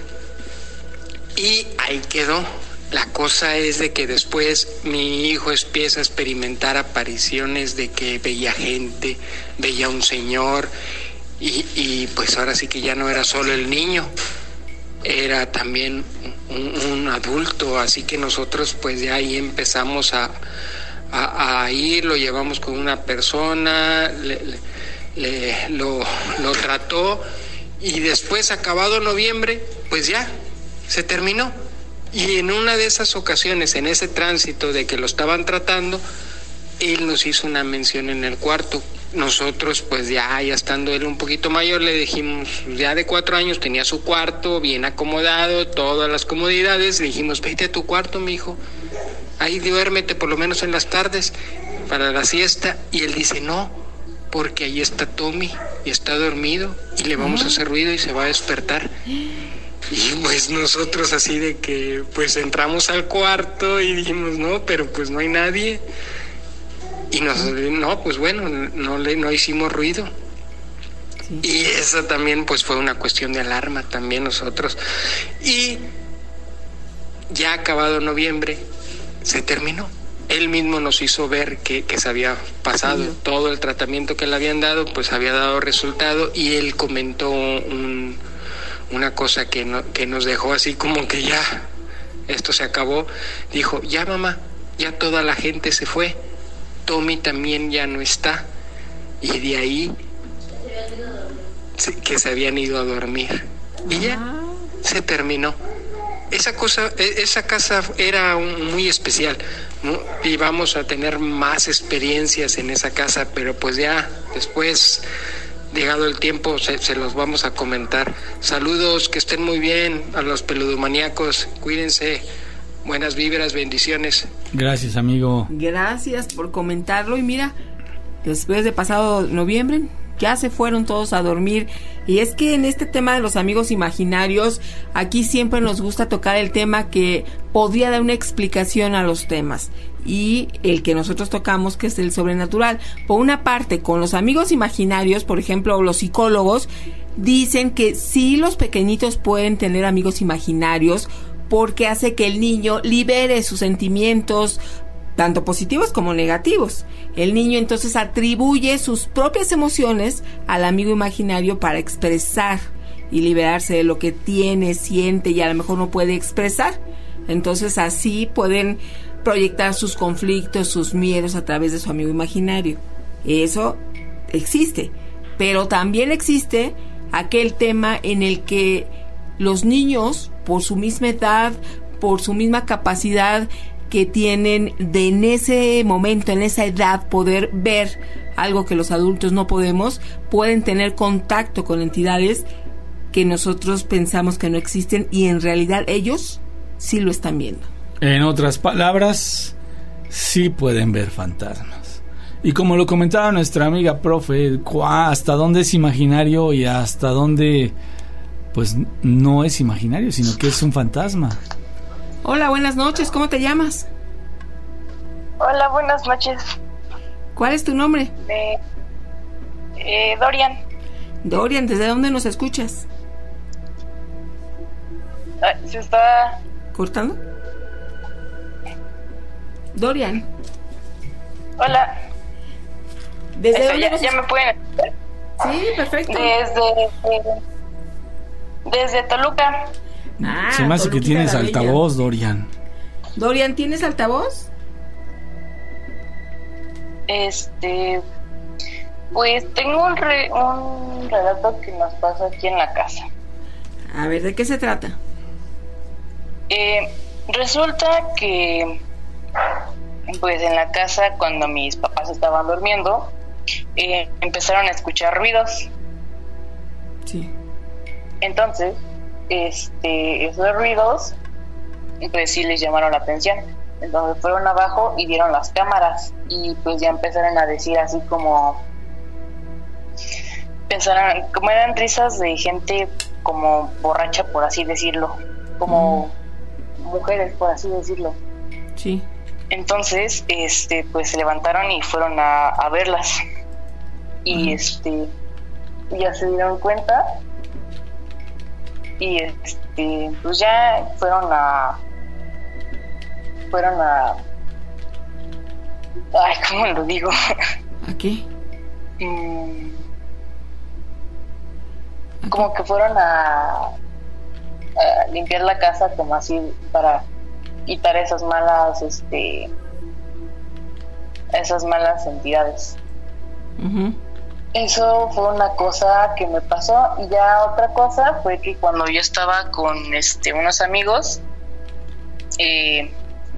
y ahí quedó. La cosa es de que después mi hijo empieza a experimentar apariciones de que veía gente, veía un señor y, y pues ahora sí que ya no era solo el niño, era también un, un adulto, así que nosotros pues de ahí empezamos a, a, a ir, lo llevamos con una persona, le, le, lo, lo trató y después acabado noviembre pues ya se terminó. Y en una de esas ocasiones, en ese tránsito de que lo estaban tratando, él nos hizo una mención en el cuarto. Nosotros pues ya, ya estando él un poquito mayor, le dijimos, ya de cuatro años, tenía su cuarto bien acomodado, todas las comodidades, le dijimos, vete a tu cuarto, mijo, ahí duérmete por lo menos en las tardes para la siesta. Y él dice, no, porque ahí está Tommy y está dormido y le vamos a hacer ruido y se va a despertar. Y pues nosotros así de que pues entramos al cuarto y dijimos, no, pero pues no hay nadie. Y nos, no, pues bueno, no le no hicimos ruido. Sí. Y eso también pues fue una cuestión de alarma también nosotros. Y ya acabado noviembre, se terminó. Él mismo nos hizo ver que, que se había pasado. Sí. Todo el tratamiento que le habían dado, pues había dado resultado. Y él comentó un, una cosa que, no, que nos dejó así como que ya, esto se acabó. Dijo, ya mamá, ya toda la gente se fue. Tommy también ya no está. Y de ahí que se habían ido a dormir. Y ya se terminó. Esa cosa, esa casa era un, muy especial, ¿no? Y vamos a tener más experiencias en esa casa, pero pues ya después, llegado el tiempo, se, se los vamos a comentar. Saludos, que estén muy bien a los peludomaníacos, cuídense. Buenas vibras, bendiciones.
Gracias, amigo.
Gracias por comentarlo. Y mira, después de pasado noviembre, ya se fueron todos a dormir. Y es que en este tema de los amigos imaginarios, aquí siempre nos gusta tocar el tema que podría dar una explicación a los temas. Y el que nosotros tocamos, que es el sobrenatural. Por una parte, con los amigos imaginarios, por ejemplo, los psicólogos dicen que sí, los pequeñitos pueden tener amigos imaginarios, porque hace que el niño libere sus sentimientos, tanto positivos como negativos. El niño entonces atribuye sus propias emociones al amigo imaginario para expresar y liberarse de lo que tiene, siente y a lo mejor no puede expresar. Entonces así pueden proyectar sus conflictos, sus miedos a través de su amigo imaginario. Eso existe. Pero también existe aquel tema en el que los niños, por su misma edad, por su misma capacidad que tienen de en ese momento, en esa edad, poder ver algo que los adultos no podemos, pueden tener contacto con entidades que nosotros pensamos que no existen y en realidad ellos sí lo están viendo.
En otras palabras, sí pueden ver fantasmas. Y como lo comentaba nuestra amiga profe, hasta dónde es imaginario y hasta dónde pues no es imaginario, sino que es un fantasma.
Hola, buenas noches, ¿cómo te llamas?
Hola, buenas noches.
¿Cuál es tu nombre?
Eh, eh, Dorian.
Dorian, ¿desde dónde nos escuchas?
Ah, se está...
¿Cortando? Dorian.
Hola.
¿Desde
Eso,
dónde
ya,
nos...
ya me pueden escuchar?
Sí, perfecto.
Desde... Desde Toluca.
Ah,
Se me hace que
Toluquita
tienes
la Bella.
altavoz, Dorian.
Dorian, ¿tienes altavoz?
Este... Pues tengo un, re, un relato que nos pasa aquí en la casa.
A ver, ¿de qué se trata?
Eh, resulta que... Pues en la casa, cuando mis papás estaban durmiendo, eh, empezaron a escuchar ruidos.
Sí.
Entonces, este, esos ruidos, pues sí les llamaron la atención. Entonces fueron abajo y vieron las cámaras y pues ya empezaron a decir así como, pensaron, como eran risas de gente como borracha, por así decirlo, como mm. mujeres, por así decirlo.
Sí.
Entonces, este, pues se levantaron y fueron a, a verlas y mm. este, ya se dieron cuenta y este, pues ya fueron a fueron a ay, ¿cómo lo digo?
¿A qué?
Mm, como que fueron a, a limpiar la casa, como así para quitar esas malas este esas malas entidades.
Uh-huh.
Eso fue una cosa que me pasó. Y ya otra cosa fue que cuando yo estaba con este unos amigos, eh,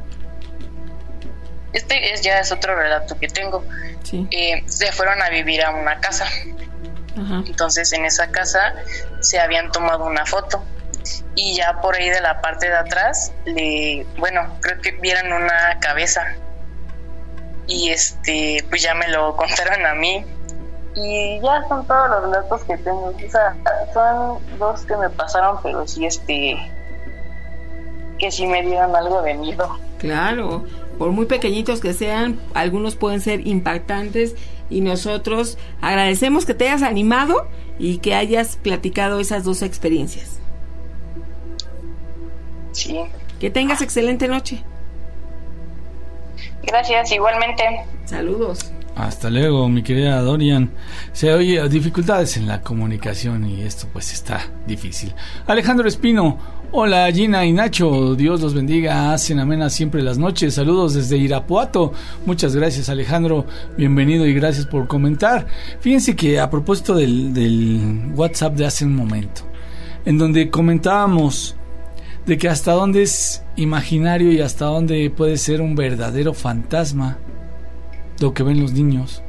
este es ya es otro relato que tengo.
Sí.
Eh, se fueron a vivir a una casa.
Uh-huh.
Entonces en esa casa se habían tomado una foto y ya por ahí de la parte de atrás le, bueno, creo que vieron una cabeza y este pues ya me lo contaron a mí. Y ya son todos los relatos que tengo. O sea, son dos que me pasaron, pero sí, este... que sí me dieron algo de miedo.
Claro, por muy pequeñitos que sean, algunos pueden ser impactantes. Y nosotros agradecemos que te hayas animado y que hayas platicado esas dos experiencias.
Sí.
Que tengas excelente noche.
Gracias, igualmente.
Saludos.
Hasta luego, mi querida Dorian. Se oye dificultades en la comunicación y esto pues está difícil. Alejandro Espino, hola Gina y Nacho, Dios los bendiga, hacen amenas siempre las noches. Saludos desde Irapuato. Muchas gracias, Alejandro, bienvenido y gracias por comentar. Fíjense que a propósito del, del WhatsApp de hace un momento, en donde comentábamos de que hasta dónde es imaginario y hasta dónde puede ser un verdadero fantasma lo que ven los niños.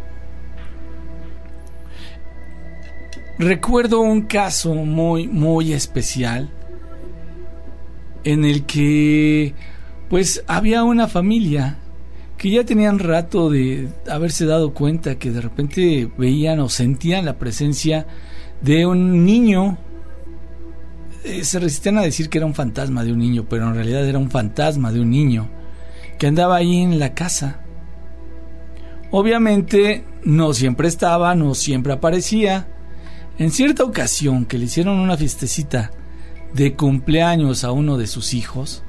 Recuerdo un caso muy muy especial en el que pues había una familia que ya tenían rato de haberse dado cuenta que de repente veían o sentían la presencia de un niño. Eh, se resistían a decir que era un fantasma de un niño, pero en realidad era un fantasma de un niño que andaba ahí en la casa. Obviamente no siempre estaba, no siempre aparecía. En cierta ocasión que le hicieron una fiestecita de cumpleaños a uno de sus hijos,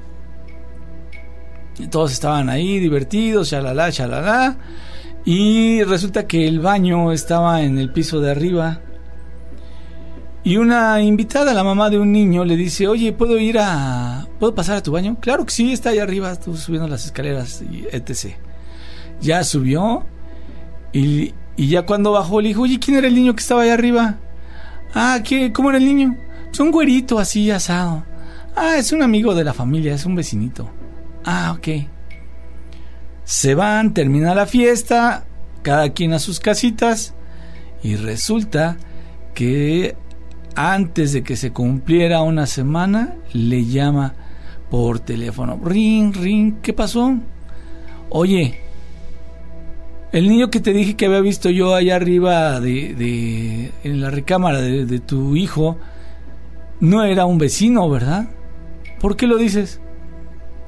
y todos estaban ahí divertidos, shalala, shalala, y resulta que el baño estaba en el piso de arriba y una invitada, la mamá de un niño, le dice: oye, ¿puedo ir a... ¿puedo pasar a tu baño? Claro que sí, está ahí arriba, estoy subiendo las escaleras y etcétera. Ya subió y, y ya cuando bajó le dijo: oye, ¿quién era el niño que estaba ahí arriba? Ah, ¿qué? ¿Cómo era el niño? Pues un güerito así asado. Ah, es un amigo de la familia, es un vecinito. Ah, ok. Se van, termina la fiesta, cada quien a sus casitas, y resulta que antes de que se cumpliera una semana le llama por teléfono. Ring, ring, ¿qué pasó? Oye, el niño que te dije que había visto yo allá arriba de, de en la recámara de, de tu hijo no era un vecino, ¿verdad? ¿Por qué lo dices?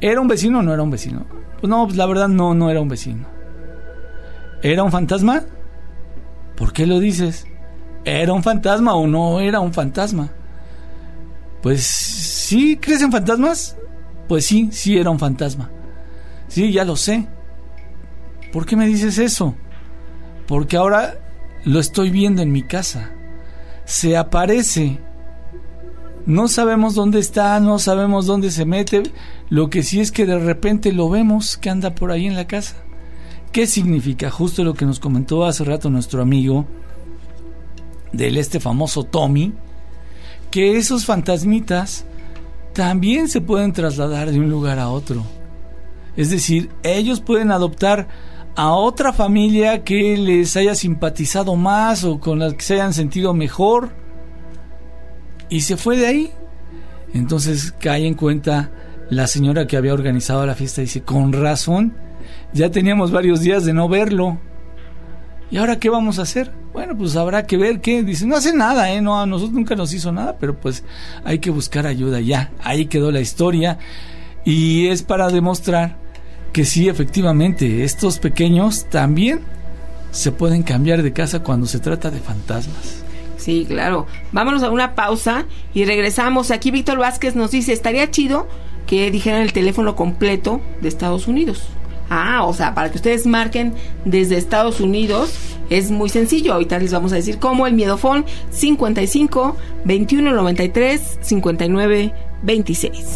¿Era un vecino o no era un vecino? Pues no, pues la verdad no, no era un vecino. ¿Era un fantasma? ¿Por qué lo dices? ¿Era un fantasma o no era un fantasma? Pues sí, ¿crees en fantasmas? Pues sí, sí era un fantasma. Sí, ya lo sé. ¿Por qué me dices eso? Porque ahora lo estoy viendo en mi casa. Se aparece. No sabemos dónde está, no sabemos dónde se mete. Lo que sí es que de repente lo vemos que anda por ahí en la casa. ¿Qué significa? Justo lo que nos comentó hace rato nuestro amigo del este famoso Tommy, que esos fantasmitas también se pueden trasladar de un lugar a otro. Es decir, ellos pueden adoptar a otra familia que les haya simpatizado más o con la que se hayan sentido mejor y se fue de ahí. Entonces cae en cuenta la señora que había organizado la fiesta, dice, con razón, ya teníamos varios días de no verlo. ¿Y ahora qué vamos a hacer? Bueno, pues habrá que ver qué. Dice, no hace nada, ¿eh? No, a nosotros nunca nos hizo nada, pero pues hay que buscar ayuda ya. Ahí quedó la historia. Y es para demostrar que sí, efectivamente, estos pequeños también se pueden cambiar de casa cuando se trata de fantasmas.
Sí, claro. Vámonos a una pausa y regresamos. Aquí Víctor Vázquez nos dice, estaría chido que dijeran el teléfono completo de Estados Unidos. Ah, o sea, para que ustedes marquen desde Estados Unidos es muy sencillo. Ahorita les vamos a decir cómo. El Miedofón cincuenta y cinco, veintiuno noventa y tres, cincuenta y nueve veintiséis.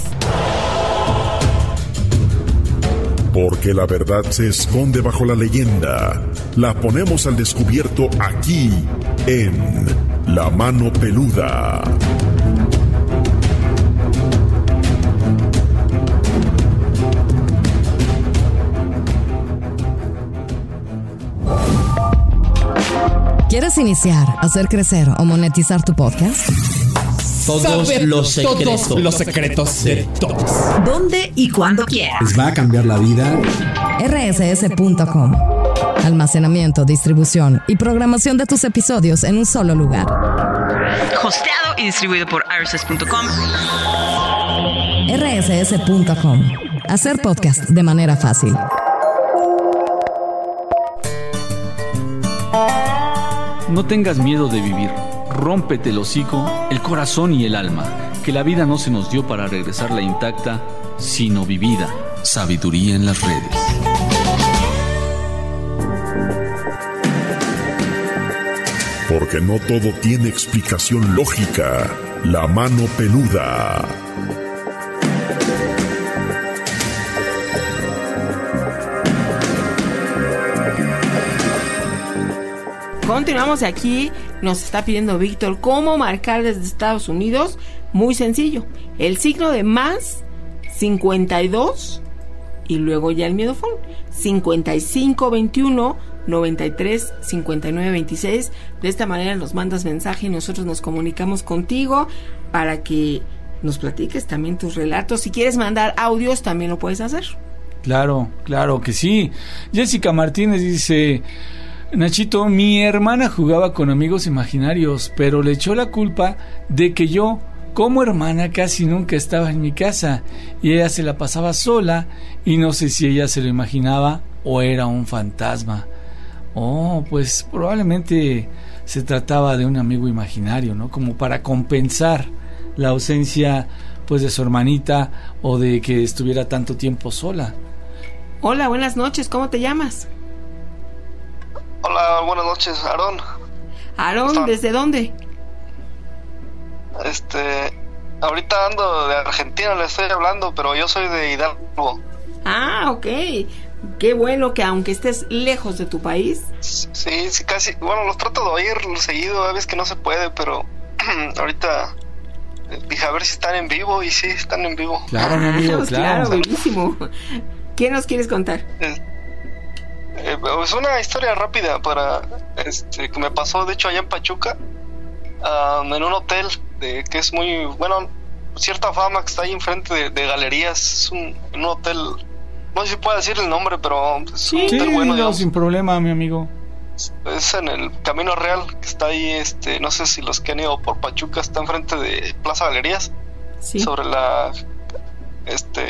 Porque la verdad se esconde bajo la leyenda. La ponemos al descubierto aquí en La Mano Peluda.
¿Quieres iniciar, hacer crecer o monetizar tu podcast?
Todos Saber los secretos. Todos los secretos de todos.
¿Dónde y cuándo quieras?
Les va a cambiar la vida.
R S S punto com. Almacenamiento, distribución y programación de tus episodios en un solo lugar.
Hosteado y distribuido por R S S punto com.
R S S punto com. Hacer podcast de manera fácil.
No tengas miedo de vivir. Rómpete el hocico, el corazón y el alma, que la vida no se nos dio para regresarla intacta, sino vivida. Sabiduría en las redes.
Porque no todo tiene explicación lógica. La Mano Peluda.
Continuamos aquí. Nos está pidiendo Víctor cómo marcar desde Estados Unidos. Muy sencillo. El signo de más cincuenta y dos y luego ya el miedofón cincuenta y cinco veintiuno noventa y tres cincuenta y nueve veintiséis. De esta manera nos mandas mensaje y nosotros nos comunicamos contigo para que nos platiques también tus relatos. Si quieres mandar audios también lo puedes hacer.
Claro, claro que sí. Jessica Martínez dice: Nachito, mi hermana jugaba con amigos imaginarios, pero le echó la culpa de que yo, como hermana, casi nunca estaba en mi casa y ella se la pasaba sola y no sé si ella se lo imaginaba o era un fantasma. Oh, pues probablemente se trataba de un amigo imaginario, ¿no? Como para compensar la ausencia, pues, de su hermanita o de que estuviera tanto tiempo sola.
Hola, buenas noches, ¿cómo te llamas?
Hola, buenas noches, Aarón.
Aarón, ¿desde dónde?
Este, ahorita ando de Argentina, le estoy hablando, pero yo soy de Hidalgo.
Ah, ok. Qué bueno que aunque estés lejos de tu país.
Sí, sí, casi. Bueno, los trato de oír seguido, a veces que no se puede, pero ahorita dije a ver si están en vivo y sí, están en vivo.
Claro, mi amigo,
claro. Claro, buenísimo. ¿Qué nos quieres contar?
Eh, eh, es una historia rápida para este que me pasó, de hecho, allá en Pachuca, um, en un hotel de, que es muy, bueno, cierta fama, que está ahí enfrente de, de galerías. Es un, un hotel, no sé si puedo decir el nombre, pero es
sí,
un hotel bueno,
no,
digamos.
Sin problema, mi amigo.
Es en el Camino Real, que está ahí, este, no sé si los que han ido por Pachuca, está enfrente de Plaza Galerías,
sí.
Sobre la, este,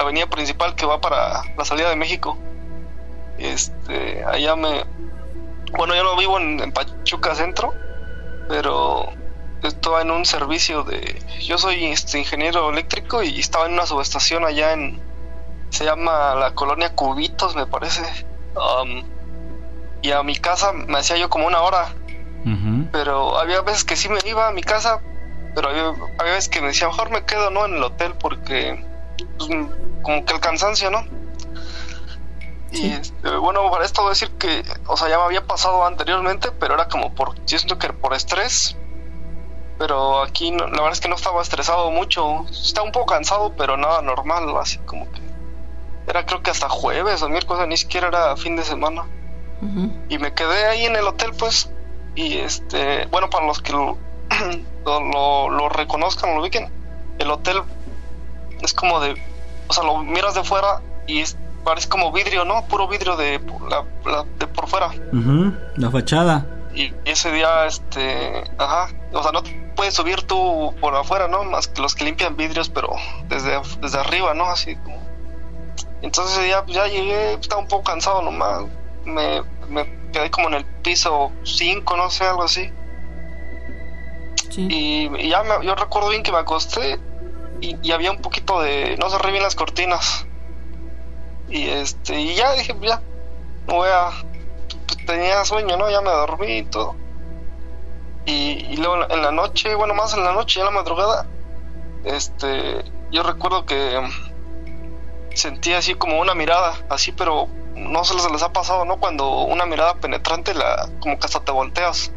avenida principal que va para la salida de México. Este, allá me, bueno, yo no vivo en, en Pachuca Centro, pero estaba en un servicio de, yo soy este ingeniero eléctrico y estaba en una subestación allá en, se llama la colonia Cubitos, me parece. Um, y a mi casa me hacía yo como una hora. Uh-huh. Pero había veces que sí me iba a mi casa, pero había, había veces que me decía, mejor me quedo, ¿no?, en el hotel, porque pues, como que el cansancio, ¿no? Sí. Y este, bueno, para esto voy a decir que, o sea, ya me había pasado anteriormente, pero era como por, yo siento que por estrés. Pero aquí no, la verdad es que no estaba estresado mucho, estaba un poco cansado, pero nada normal, así como que era, creo que hasta jueves o miércoles, ni siquiera era fin de semana. Uh-huh. Y me quedé ahí en el hotel, pues. Y este, bueno, para los que lo, lo, lo, lo reconozcan, lo ubiquen, el hotel es como de, o sea, lo miras de fuera y es, parece como vidrio, ¿no? Puro vidrio de, la, la, de por fuera.
Uh-huh. La fachada.
Y ese día, este, ajá, o sea, no puedes subir tú por afuera, ¿no? Más que los que limpian vidrios, pero desde, desde arriba, ¿no? Así como. Entonces ese día pues, ya llegué, estaba un poco cansado nomás, me, me quedé como en el piso cinco, no sé, algo así. Sí. Y, y ya me, yo recuerdo bien que me acosté y, y había un poquito de, no cerré bien las cortinas. Y este, y ya dije, ya, no voy a, pues, tenía sueño, ¿no? Ya me dormí y todo. Y, y luego en la noche, bueno, más en la noche, ya en la madrugada, este, yo recuerdo que sentí así como una mirada, así, pero no se les, les ha pasado, ¿no? Cuando una mirada penetrante, la como que hasta te volteas.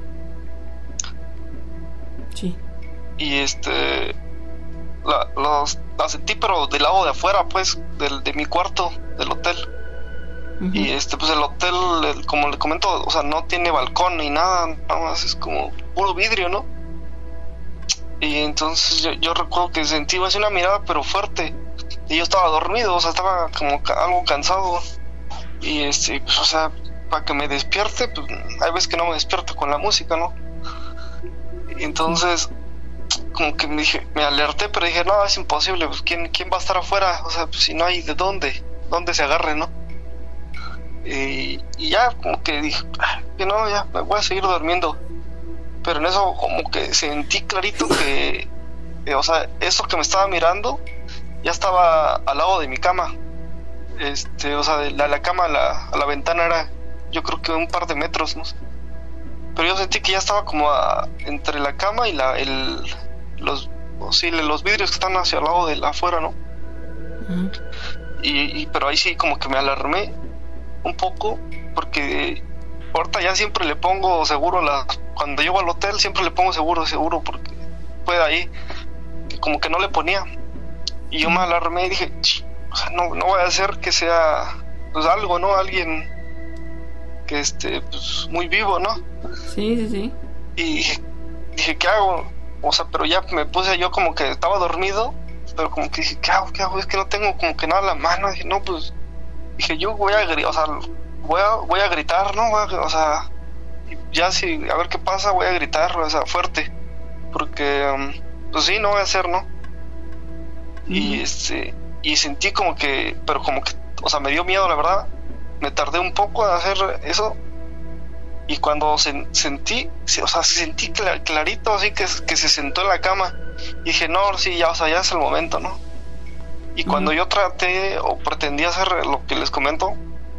Sí.
Y este, la, los, la sentí, pero del lado de afuera, pues, del, de mi cuarto, del hotel. Uh-huh. Y este, pues el hotel, el, como le comento, o sea, no tiene balcón ni nada, nada más es como puro vidrio, ¿no? Y entonces yo, yo recuerdo que sentí así una mirada, pero fuerte. Y yo estaba dormido, o sea, estaba como ca- algo cansado. Y este, pues, o sea, para que me despierte, pues hay veces que no me despierto con la música, ¿no? Y entonces, como que me dije, me alerté, pero dije, no, es imposible, pues ¿quién, quién va a estar afuera? O sea, pues, si no hay de dónde, dónde se agarre, ¿no? Y, y ya, como que dije, que no, ya, me voy a seguir durmiendo. Pero en eso, como que sentí clarito que, que, o sea, eso que me estaba mirando ya estaba al lado de mi cama. Este, o sea, de la, la cama a la, a la ventana era, yo creo que un par de metros, no sé. Pero yo sentí que ya estaba como a, entre la cama y la, el, los, o sí, los vidrios que están hacia el lado de la afuera, ¿no? Uh-huh. Y, y, pero ahí sí como que me alarmé un poco, porque ahorita ya siempre le pongo seguro, la, cuando llego al hotel siempre le pongo seguro, seguro, porque puede ahí, que como que no le ponía. Y yo me alarmé y dije, o sea, no, no voy a hacer que sea pues algo, ¿no? Alguien que esté pues muy vivo, ¿no?
Sí, sí, sí.
Y dije, dije, ¿qué hago? O sea, pero ya me puse yo como que estaba dormido, pero como que dije, ¿qué hago? ¿Qué hago? Es que no tengo como que nada en la mano. Dije, no, pues, dije, yo voy a gritar, o sea, voy a, voy a gritar, ¿no? Voy a, o sea, ya si, a ver qué pasa, voy a gritar, o sea, fuerte. Porque, pues sí, no voy a hacer, ¿no? Mm. Y este, y sentí como que, pero como que, o sea, me dio miedo, la verdad. Me tardé un poco en hacer eso. Y cuando se, sentí, o sea, sentí clar, clarito así que, que se sentó en la cama. Y dije, no, sí, ya, o sea, ya es el momento, ¿no? Y cuando uh-huh. yo traté o pretendí hacer lo que les comento,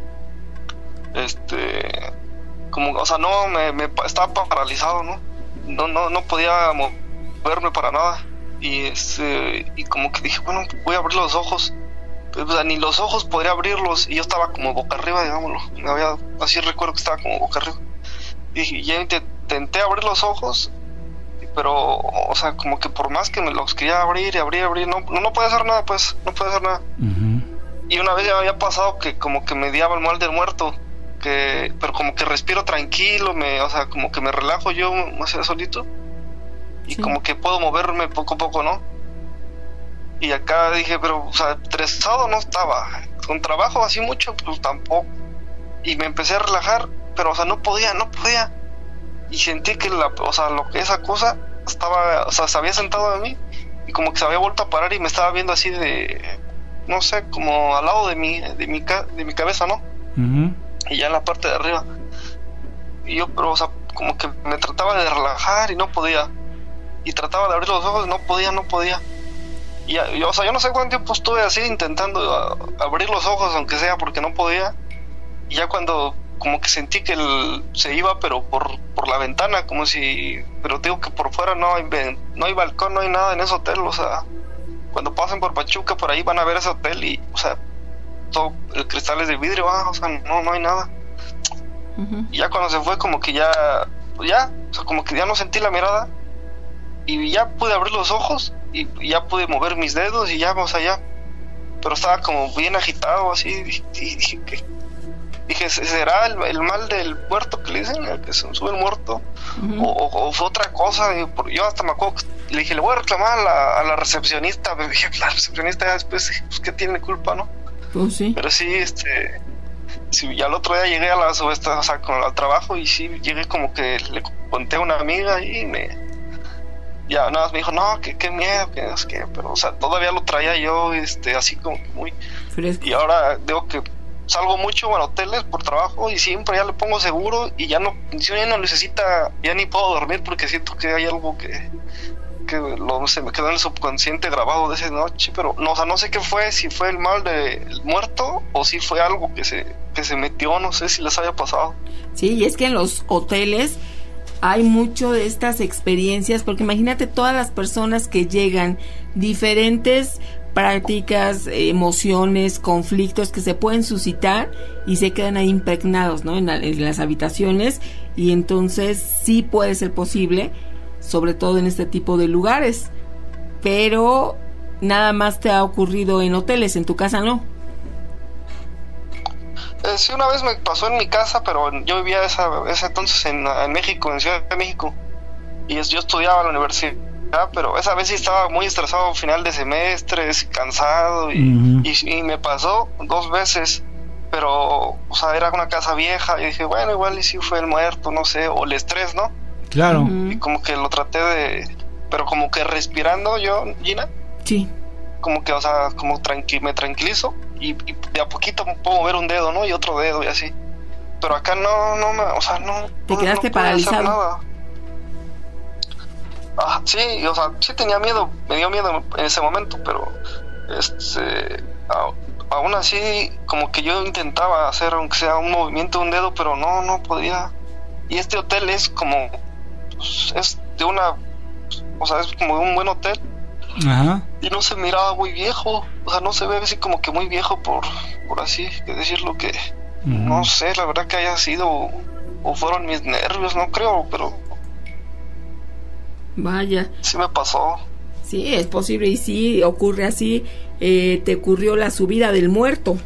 este, como, o sea, no, me, me estaba paralizado, ¿no? No, no, no podía moverme para nada. Y este, y como que dije, bueno, voy a abrir los ojos. O sea, ni los ojos podría abrirlos. Y yo estaba como boca arriba, digámoslo. Me había, así recuerdo que estaba como boca arriba. Y ya intenté abrir los ojos, pero, o sea, como que por más que me los quería abrir y abrir y abrir, no, no, no puede hacer nada, pues, no puede hacer nada. Uh-huh. Y una vez ya había pasado que como que me diaba el mal del muerto, que, pero como que respiro tranquilo, me, o sea, como que me relajo yo, o sea, solito, y sí. Como que puedo moverme poco a poco, ¿no? Y acá dije, pero, o sea, estresado no estaba, con trabajo así mucho, pues tampoco. Y me empecé a relajar, pero, o sea, no podía, no podía. Y sentí que, la, o sea, lo que esa cosa estaba, o sea, se había sentado en mí y como que se había vuelto a parar y me estaba viendo así de, no sé, como al lado de mi, de mi, ca- de mi cabeza, ¿no?
Uh-huh.
Y ya en la parte de arriba. Y yo, pero, o sea, como que me trataba de relajar y no podía. Y trataba de abrir los ojos y no podía, no podía. Y ya, yo, o sea, yo no sé cuánto tiempo estuve así intentando a, abrir los ojos, aunque sea, porque no podía. Y ya cuando como que sentí que el, se iba, pero por, por la ventana, como si... Pero digo que por fuera no hay, no hay balcón, no hay nada en ese hotel, o sea... Cuando pasen por Pachuca, por ahí van a ver ese hotel y, o sea, todo el cristal es de vidrio, ah, o sea, no, no hay nada. Uh-huh. Y ya cuando se fue, como que ya, ya, o sea, como que ya no sentí la mirada y ya pude abrir los ojos y, y ya pude mover mis dedos y ya, o sea, ya. Pero estaba como bien agitado, así, y, y dije que... Dije, ¿será el, el mal del muerto que le dicen? El que se sube el muerto. Uh-huh. o, o, o fue otra cosa. Y por, yo hasta me acuerdo que le dije, le voy a reclamar a la, a la recepcionista. Me dije, la recepcionista ya después, pues, ¿qué tiene culpa, no?
Pues sí.
Pero sí, este... Sí, y al otro día llegué a la subesta, o sea, con el trabajo, y sí, llegué como que le conté a una amiga y me... Ya nada más me dijo, no, que qué miedo, que no sé qué. Pero, o sea, todavía lo traía yo, este, así como que muy...
Fresco.
Y ahora digo que... Salgo mucho a hoteles por trabajo y siempre ya le pongo seguro y ya no, ya no necesita, ya ni puedo dormir porque siento que hay algo que, que lo, se me quedó en el subconsciente grabado de esa noche, pero no, o sea, no sé qué fue, si fue el mal del muerto o si fue algo que se, que se metió, no sé si les haya pasado.
Sí, y es que en los hoteles hay mucho de estas experiencias, porque imagínate todas las personas que llegan, diferentes prácticas, emociones, conflictos que se pueden suscitar y se quedan ahí impregnados, ¿no? En, la, en las habitaciones, y entonces sí puede ser posible, sobre todo en este tipo de lugares, pero nada más te ha ocurrido en hoteles, en tu casa no.
Eh, sí, una vez me pasó en mi casa, pero yo vivía esa, ese entonces en, en México, en Ciudad de México, y es, yo estudiaba en la universidad. Pero esa vez sí estaba muy estresado, final de semestre, cansado y, uh-huh. y, y me pasó dos veces, pero o sea, era una casa vieja y dije, bueno, igual y si fue el muerto, no sé, o el estrés, ¿no?
Claro.
Uh-huh. Y como que lo traté de, pero como que respirando yo, Gina,
sí,
como que, o sea, como tranqui- me tranquilizo y, y de a poquito puedo mover un dedo, ¿no? Y otro dedo y así, pero acá no, no me, o sea, no.
Te
no,
quedaste
no
paralizado.
Hacer nada. Ah, sí, o sea, sí tenía miedo, me dio miedo en ese momento, pero este, a, aún así, como que yo intentaba hacer, aunque sea un movimiento de un dedo, pero no, no podía. Y este hotel es como, pues, es de una, o sea, es como de un buen hotel.
Ajá.
Y no se miraba muy viejo, o sea, no se ve así como que muy viejo, por, por así que decirlo, que uh-huh. no sé, la verdad que haya sido, o fueron mis nervios, no creo, pero...
Vaya.
Sí me pasó.
Sí, es posible y sí ocurre así. Eh, te ocurrió la subida del muerto,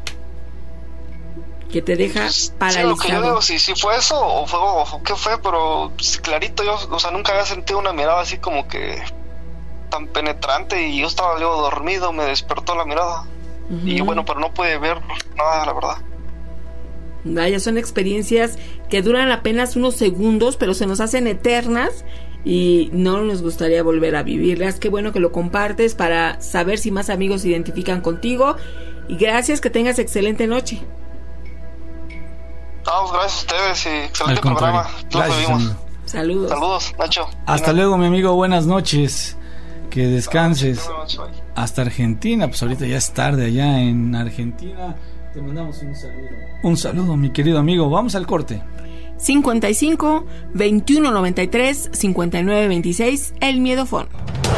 que te deja pues, paralizado.
Sí, lo que yo digo, si, si fue eso o fue o qué fue, pero clarito yo, o sea, nunca había sentido una mirada así como que tan penetrante y yo estaba yo dormido, me despertó la mirada. Uh-huh. Y bueno, pero no pude ver nada, la verdad.
Vaya, son experiencias que duran apenas unos segundos, pero se nos hacen eternas. Y no nos gustaría volver a vivirlas. Qué bueno que lo compartes para saber si más amigos se identifican contigo. Y gracias, que tengas excelente noche.
Vamos, gracias a ustedes y excelente programa.
Gracias,
Saludos.
Saludos, Nacho.
Hasta luego, mi amigo, buenas noches. Que descanses. Hasta Argentina, pues ahorita ya es tarde allá en Argentina. Te mandamos un saludo. Un saludo, mi querido amigo. Vamos al corte.
cincuenta y cinco, veintiuno noventa y tres, cincuenta y nueve veintiséis, El Miedofón.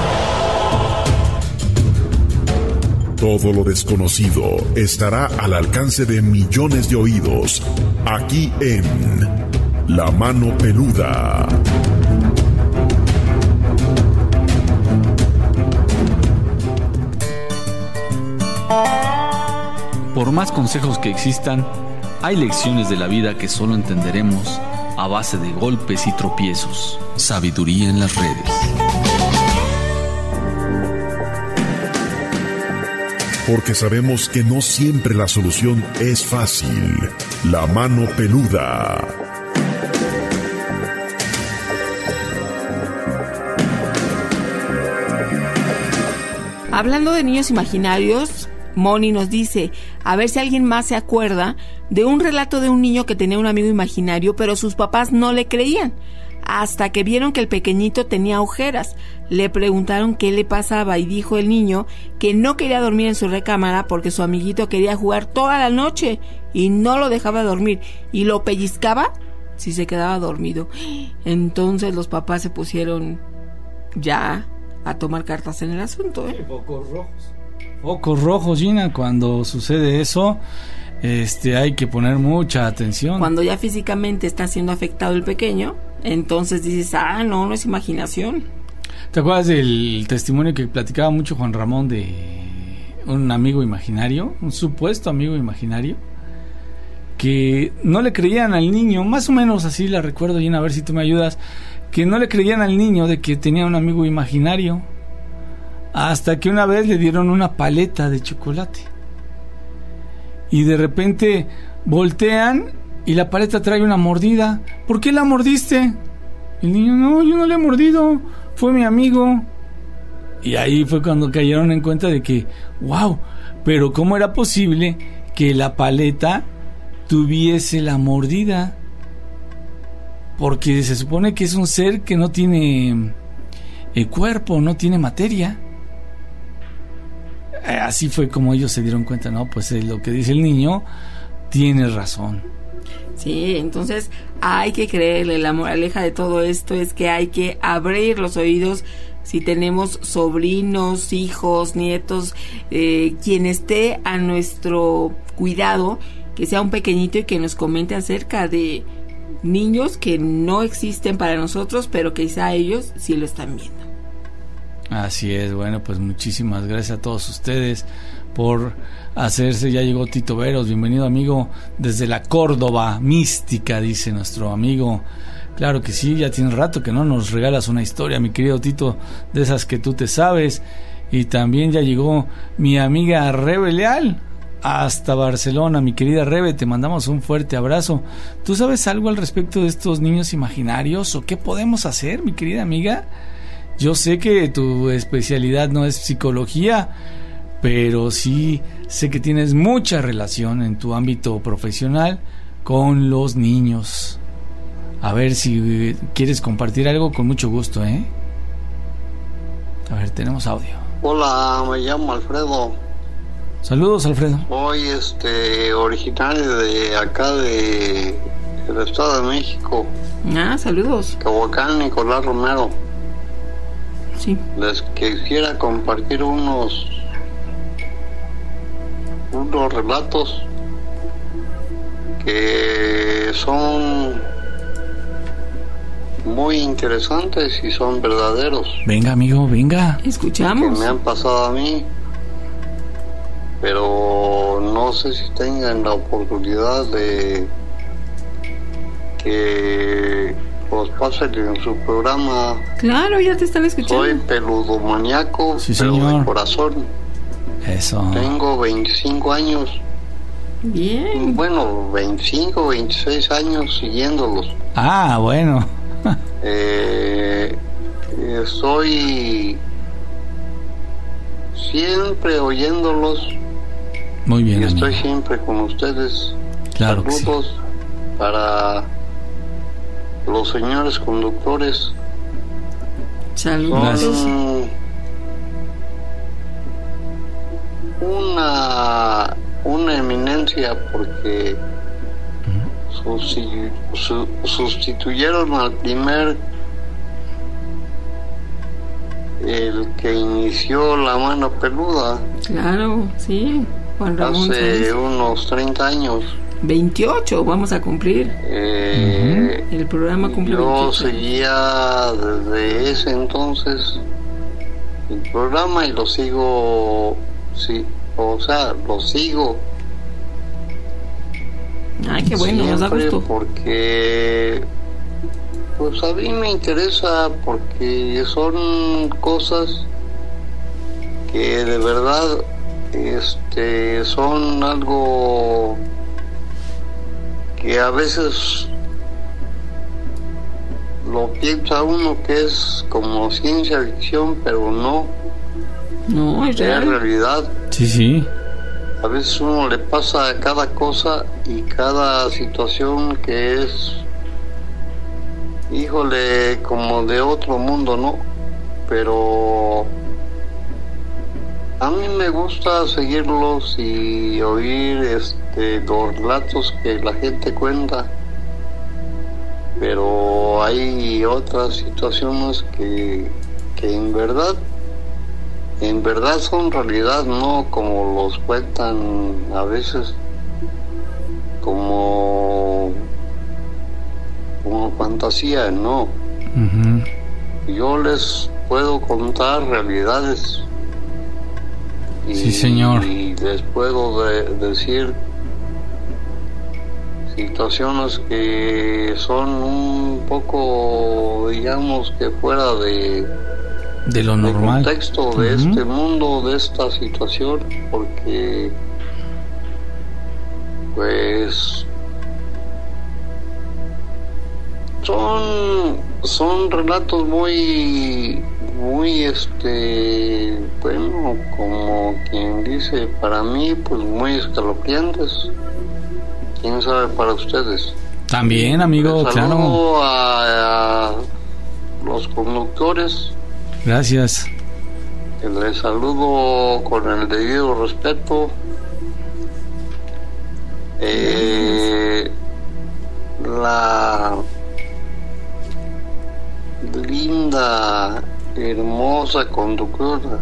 Todo lo desconocido estará al alcance de millones de oídos, aquí en La Mano Peluda.
Por más consejos que existan, hay lecciones de la vida que solo entenderemos a base de golpes y tropiezos. Sabiduría en las redes.
Porque sabemos que no siempre la solución es fácil. La Mano Peluda.
Hablando de niños imaginarios, Moni nos dice, a ver si alguien más se acuerda de un relato de un niño que tenía un amigo imaginario, pero sus papás no le creían. Hasta que vieron que el pequeñito tenía ojeras. Le preguntaron qué le pasaba y dijo el niño que no quería dormir en su recámara porque su amiguito quería jugar toda la noche y no lo dejaba dormir y lo pellizcaba si se quedaba dormido. Entonces los papás se pusieron ya a tomar cartas en el asunto, ¿eh?
Focos rojos. Focos rojos, Gina, cuando sucede eso, este, hay que poner mucha atención.
Cuando ya físicamente está siendo afectado el pequeño, entonces dices, ah, no, no es imaginación.
¿Te acuerdas del testimonio que platicaba mucho Juan Ramón de un amigo imaginario, un supuesto amigo imaginario, que no le creían al niño, más o menos así la recuerdo, Gina, a ver si tú me ayudas, que no le creían al niño de que tenía un amigo imaginario, hasta que una vez le dieron una paleta de chocolate y de repente voltean y la paleta trae una mordida. ¿Por qué la mordiste? El niño, no, yo no le he mordido, fue mi amigo. Y ahí fue cuando cayeron en cuenta de que, wow, pero ¿cómo era posible que la paleta tuviese la mordida? Porque se supone que es un ser que no tiene el cuerpo, no tiene materia. Eh, así fue como ellos se dieron cuenta, no, pues eh, lo que dice el niño tiene razón.
Sí, entonces hay que creerle. La moraleja de todo esto es que hay que abrir los oídos. Si tenemos sobrinos, hijos, nietos, eh, quien esté a nuestro cuidado, que sea un pequeñito y que nos comente acerca de niños que no existen para nosotros, pero que quizá ellos sí lo están viendo.
Así es, bueno, pues muchísimas gracias a todos ustedes por hacerse. Ya llegó Tito Veros, bienvenido amigo desde la Córdoba mística, dice nuestro amigo. Claro que sí, ya tiene rato que no nos regalas una historia, mi querido Tito, de esas que tú te sabes. Y también ya llegó mi amiga Rebe Leal hasta Barcelona. Mi querida Rebe, te mandamos un fuerte abrazo. ¿Tú sabes algo al respecto de estos niños imaginarios o qué podemos hacer, mi querida amiga? Yo sé que tu especialidad no es psicología, pero sí sé que tienes mucha relación en tu ámbito profesional con los niños. A ver si quieres compartir algo, con mucho gusto, ¿eh? A ver, tenemos audio.
Hola, me llamo Alfredo.
Saludos, Alfredo.
Soy este originario de acá de del Estado de México.
Ah, saludos.
Tehuacán, Nicolás Romero.
Sí.
Les quisiera compartir unos unos relatos que son muy interesantes y son verdaderos.
Venga, amigo, venga.
Escuchamos.
Que me han pasado a mí, pero no sé si tengan la oportunidad de que los pasen en su programa.
Claro, ya te están escuchando.
Soy peludomaniaco,
sí,
pero
señor.
de corazón.
Eso.
Tengo veinticinco años.
Bien.
Bueno, veinticinco, veintiséis años siguiéndolos.
Ah, bueno.
eh, estoy siempre oyéndolos.
Muy bien.
Y estoy
amigo.
siempre con ustedes.
Claro que sí.
Saludos para los señores conductores.
Saludos.
Son una una eminencia porque susti- su- sustituyeron al primer, el que inició la mano peluda.
Claro, sí, Juan Ramón.
Hace
¿sabes?
unos treinta años.
veintiocho vamos a cumplir.
Eh,
El programa cumple
yo
veintiocho.
seguía desde ese entonces el programa y lo sigo, sí, o sea, lo sigo.
Ay, qué bueno, nos da
siempre
gusto.
Porque pues a mí me interesa, porque son cosas que de verdad este son algo que a veces lo piensa uno que es como ciencia ficción, pero no.
No, es
es
real.
realidad.
Sí, sí.
a veces uno le pasa cada cosa y cada situación que es, híjole, como de otro mundo, ¿no? Pero a mí me gusta seguirlos y oír este, los relatos que la gente cuenta, pero hay otras situaciones que, que en verdad, en verdad son realidad, no como los cuentan a veces, como, como fantasía, no. Uh-huh. Yo les puedo contar realidades. Y,
sí, señor.
Y les puedo de, decir situaciones que son un poco, digamos, que fuera de,
de lo normal,
del contexto de uh-huh. este mundo, de esta situación, porque pues son son relatos muy muy este bueno, como quien dice, para mí pues muy escalofriantes. Quién sabe para ustedes.
También, amigo,
Les
claro.
Saludo a, a los conductores.
Gracias.
Les saludo con el debido respeto. Eh, la linda, hermosa conductora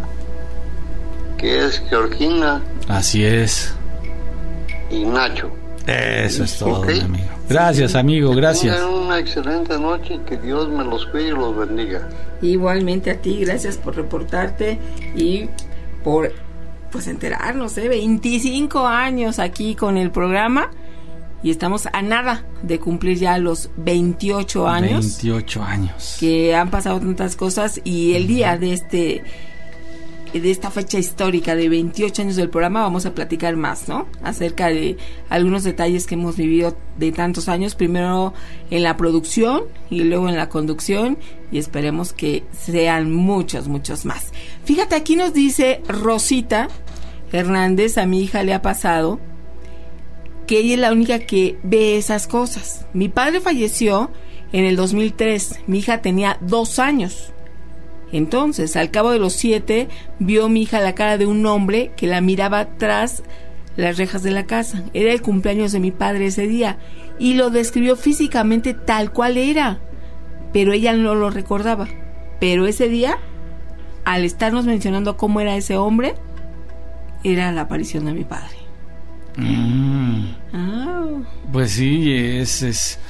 que es Georgina.
Así es.
Y Nacho.
Eso es todo, okay. Amigo. Gracias, amigo, gracias.
Tengan una excelente noche y que Dios me los cuide y los bendiga.
Igualmente a ti, gracias por reportarte y por pues enterarnos, ¿eh? veinticinco años aquí con el programa y estamos a nada de cumplir ya los veintiocho años.
veintiocho años.
Que han pasado tantas cosas y el día de este de esta fecha histórica de veintiocho años del programa vamos a platicar más, ¿no? Acerca de algunos detalles que hemos vivido de tantos años, primero en la producción y luego en la conducción, y esperemos que sean muchos, muchos más. Fíjate, aquí nos dice Rosita Hernández, a mi hija le ha pasado que ella es la única que ve esas cosas. Mi padre falleció en el dos mil tres, mi hija tenía dos años. Entonces, al cabo de los siete, vio mi hija la cara de un hombre que la miraba tras las rejas de la casa. Era el cumpleaños de mi padre ese día y lo describió físicamente tal cual era, pero ella no lo recordaba. Pero ese día, al estarnos mencionando cómo era ese hombre, era la aparición de mi padre.
Mm.
Oh.
Pues sí, es... es...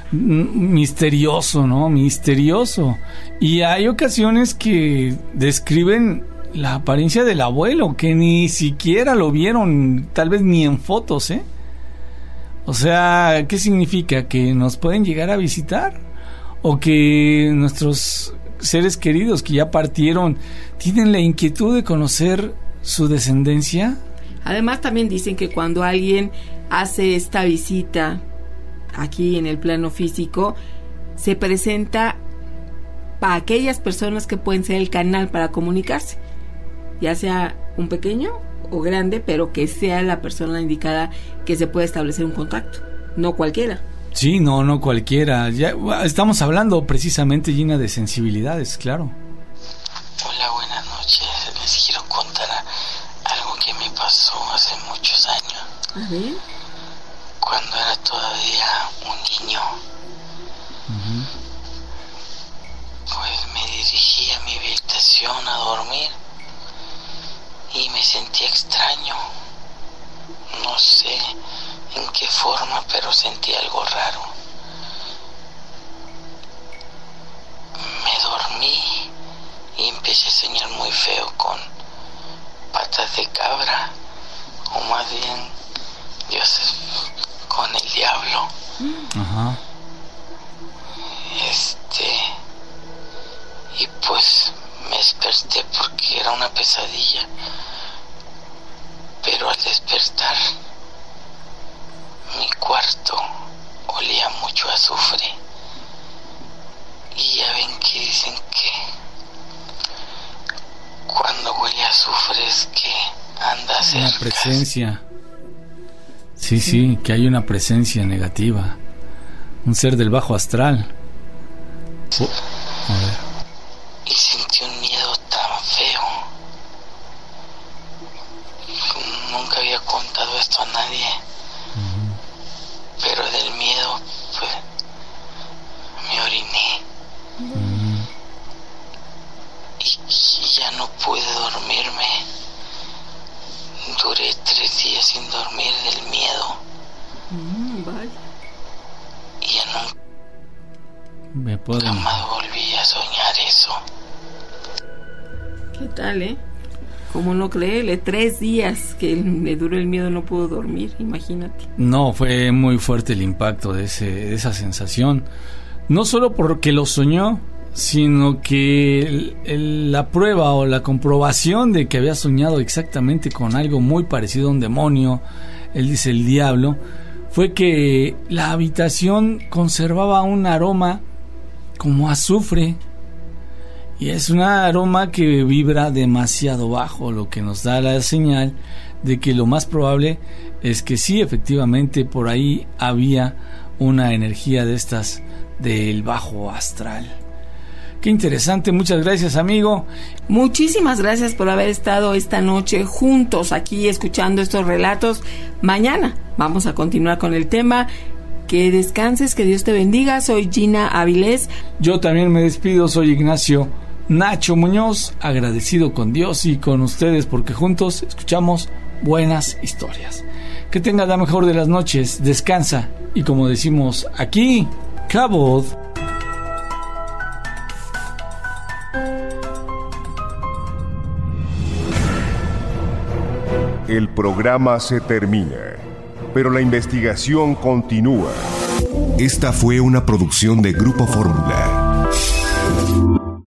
misterioso, ¿no? Misterioso. Y hay ocasiones que describen la apariencia del abuelo, que ni siquiera lo vieron, tal vez ni en fotos, ¿eh? O sea, ¿qué significa? ¿Que nos pueden llegar a visitar? ¿O que nuestros seres queridos que ya partieron tienen la inquietud de conocer su descendencia?
Además, también dicen que cuando alguien hace esta visita aquí en el plano físico, se presenta para aquellas personas que pueden ser el canal para comunicarse, ya sea un pequeño o grande, pero que sea la persona indicada que se puede establecer un contacto, no cualquiera.
Sí, no, no cualquiera. Ya estamos hablando precisamente, Gina, de sensibilidades, claro.
Hola, buenas noches. Les quiero contar algo que me pasó hace muchos años.
A ver.
Cuando era todavía un niño, uh-huh. pues me dirigí a mi habitación a dormir y me sentía extraño. No sé en qué forma, pero sentí algo raro. Me dormí y empecé a soñar muy feo con patas de cabra, o más bien, Dios, con el diablo.
Ajá.
Este, y pues me desperté porque era una pesadilla, pero al despertar mi cuarto olía mucho a azufre, y ya ven que dicen que cuando huele a azufre es que anda cerca.
Una presencia. Sí, sí, que hay una presencia negativa, un ser del bajo astral. Oh, a ver.
Y sentí un miedo tan feo. Nunca había contado esto a nadie. Uh-huh. Pero del miedo, pues, me oriné. Uh-huh. Y, y ya no pude dormirme. Duré tres días sin dormir del miedo.
Mm, vale.
Y ya nunca,
Me puedo...
nunca más volví a soñar eso.
¿Qué tal, eh? Como no creerle, tres días que le duró el miedo, no pudo dormir, imagínate.
No, fue muy fuerte el impacto de, ese, de esa sensación. No solo porque lo soñó, sino que el, el, la prueba o la comprobación de que había soñado exactamente con algo muy parecido a un demonio, él dice el diablo, fue que la habitación conservaba un aroma como azufre, y es un aroma que vibra demasiado bajo, lo que nos da la señal de que lo más probable es que sí, efectivamente, por ahí había una energía de estas del bajo astral. Qué interesante, muchas gracias, amigo.
Muchísimas gracias por haber estado esta noche juntos aquí escuchando estos relatos. Mañana vamos a continuar con el tema. Que descanses, que Dios te bendiga. Soy Gina Avilés.
Yo también me despido, soy Ignacio Nacho Muñoz, agradecido con Dios y con ustedes porque juntos escuchamos buenas historias. Que tengas la mejor de las noches, descansa y como decimos aquí, Cabot.
El programa se termina, pero la investigación continúa.
Esta fue una producción de Grupo Fórmula.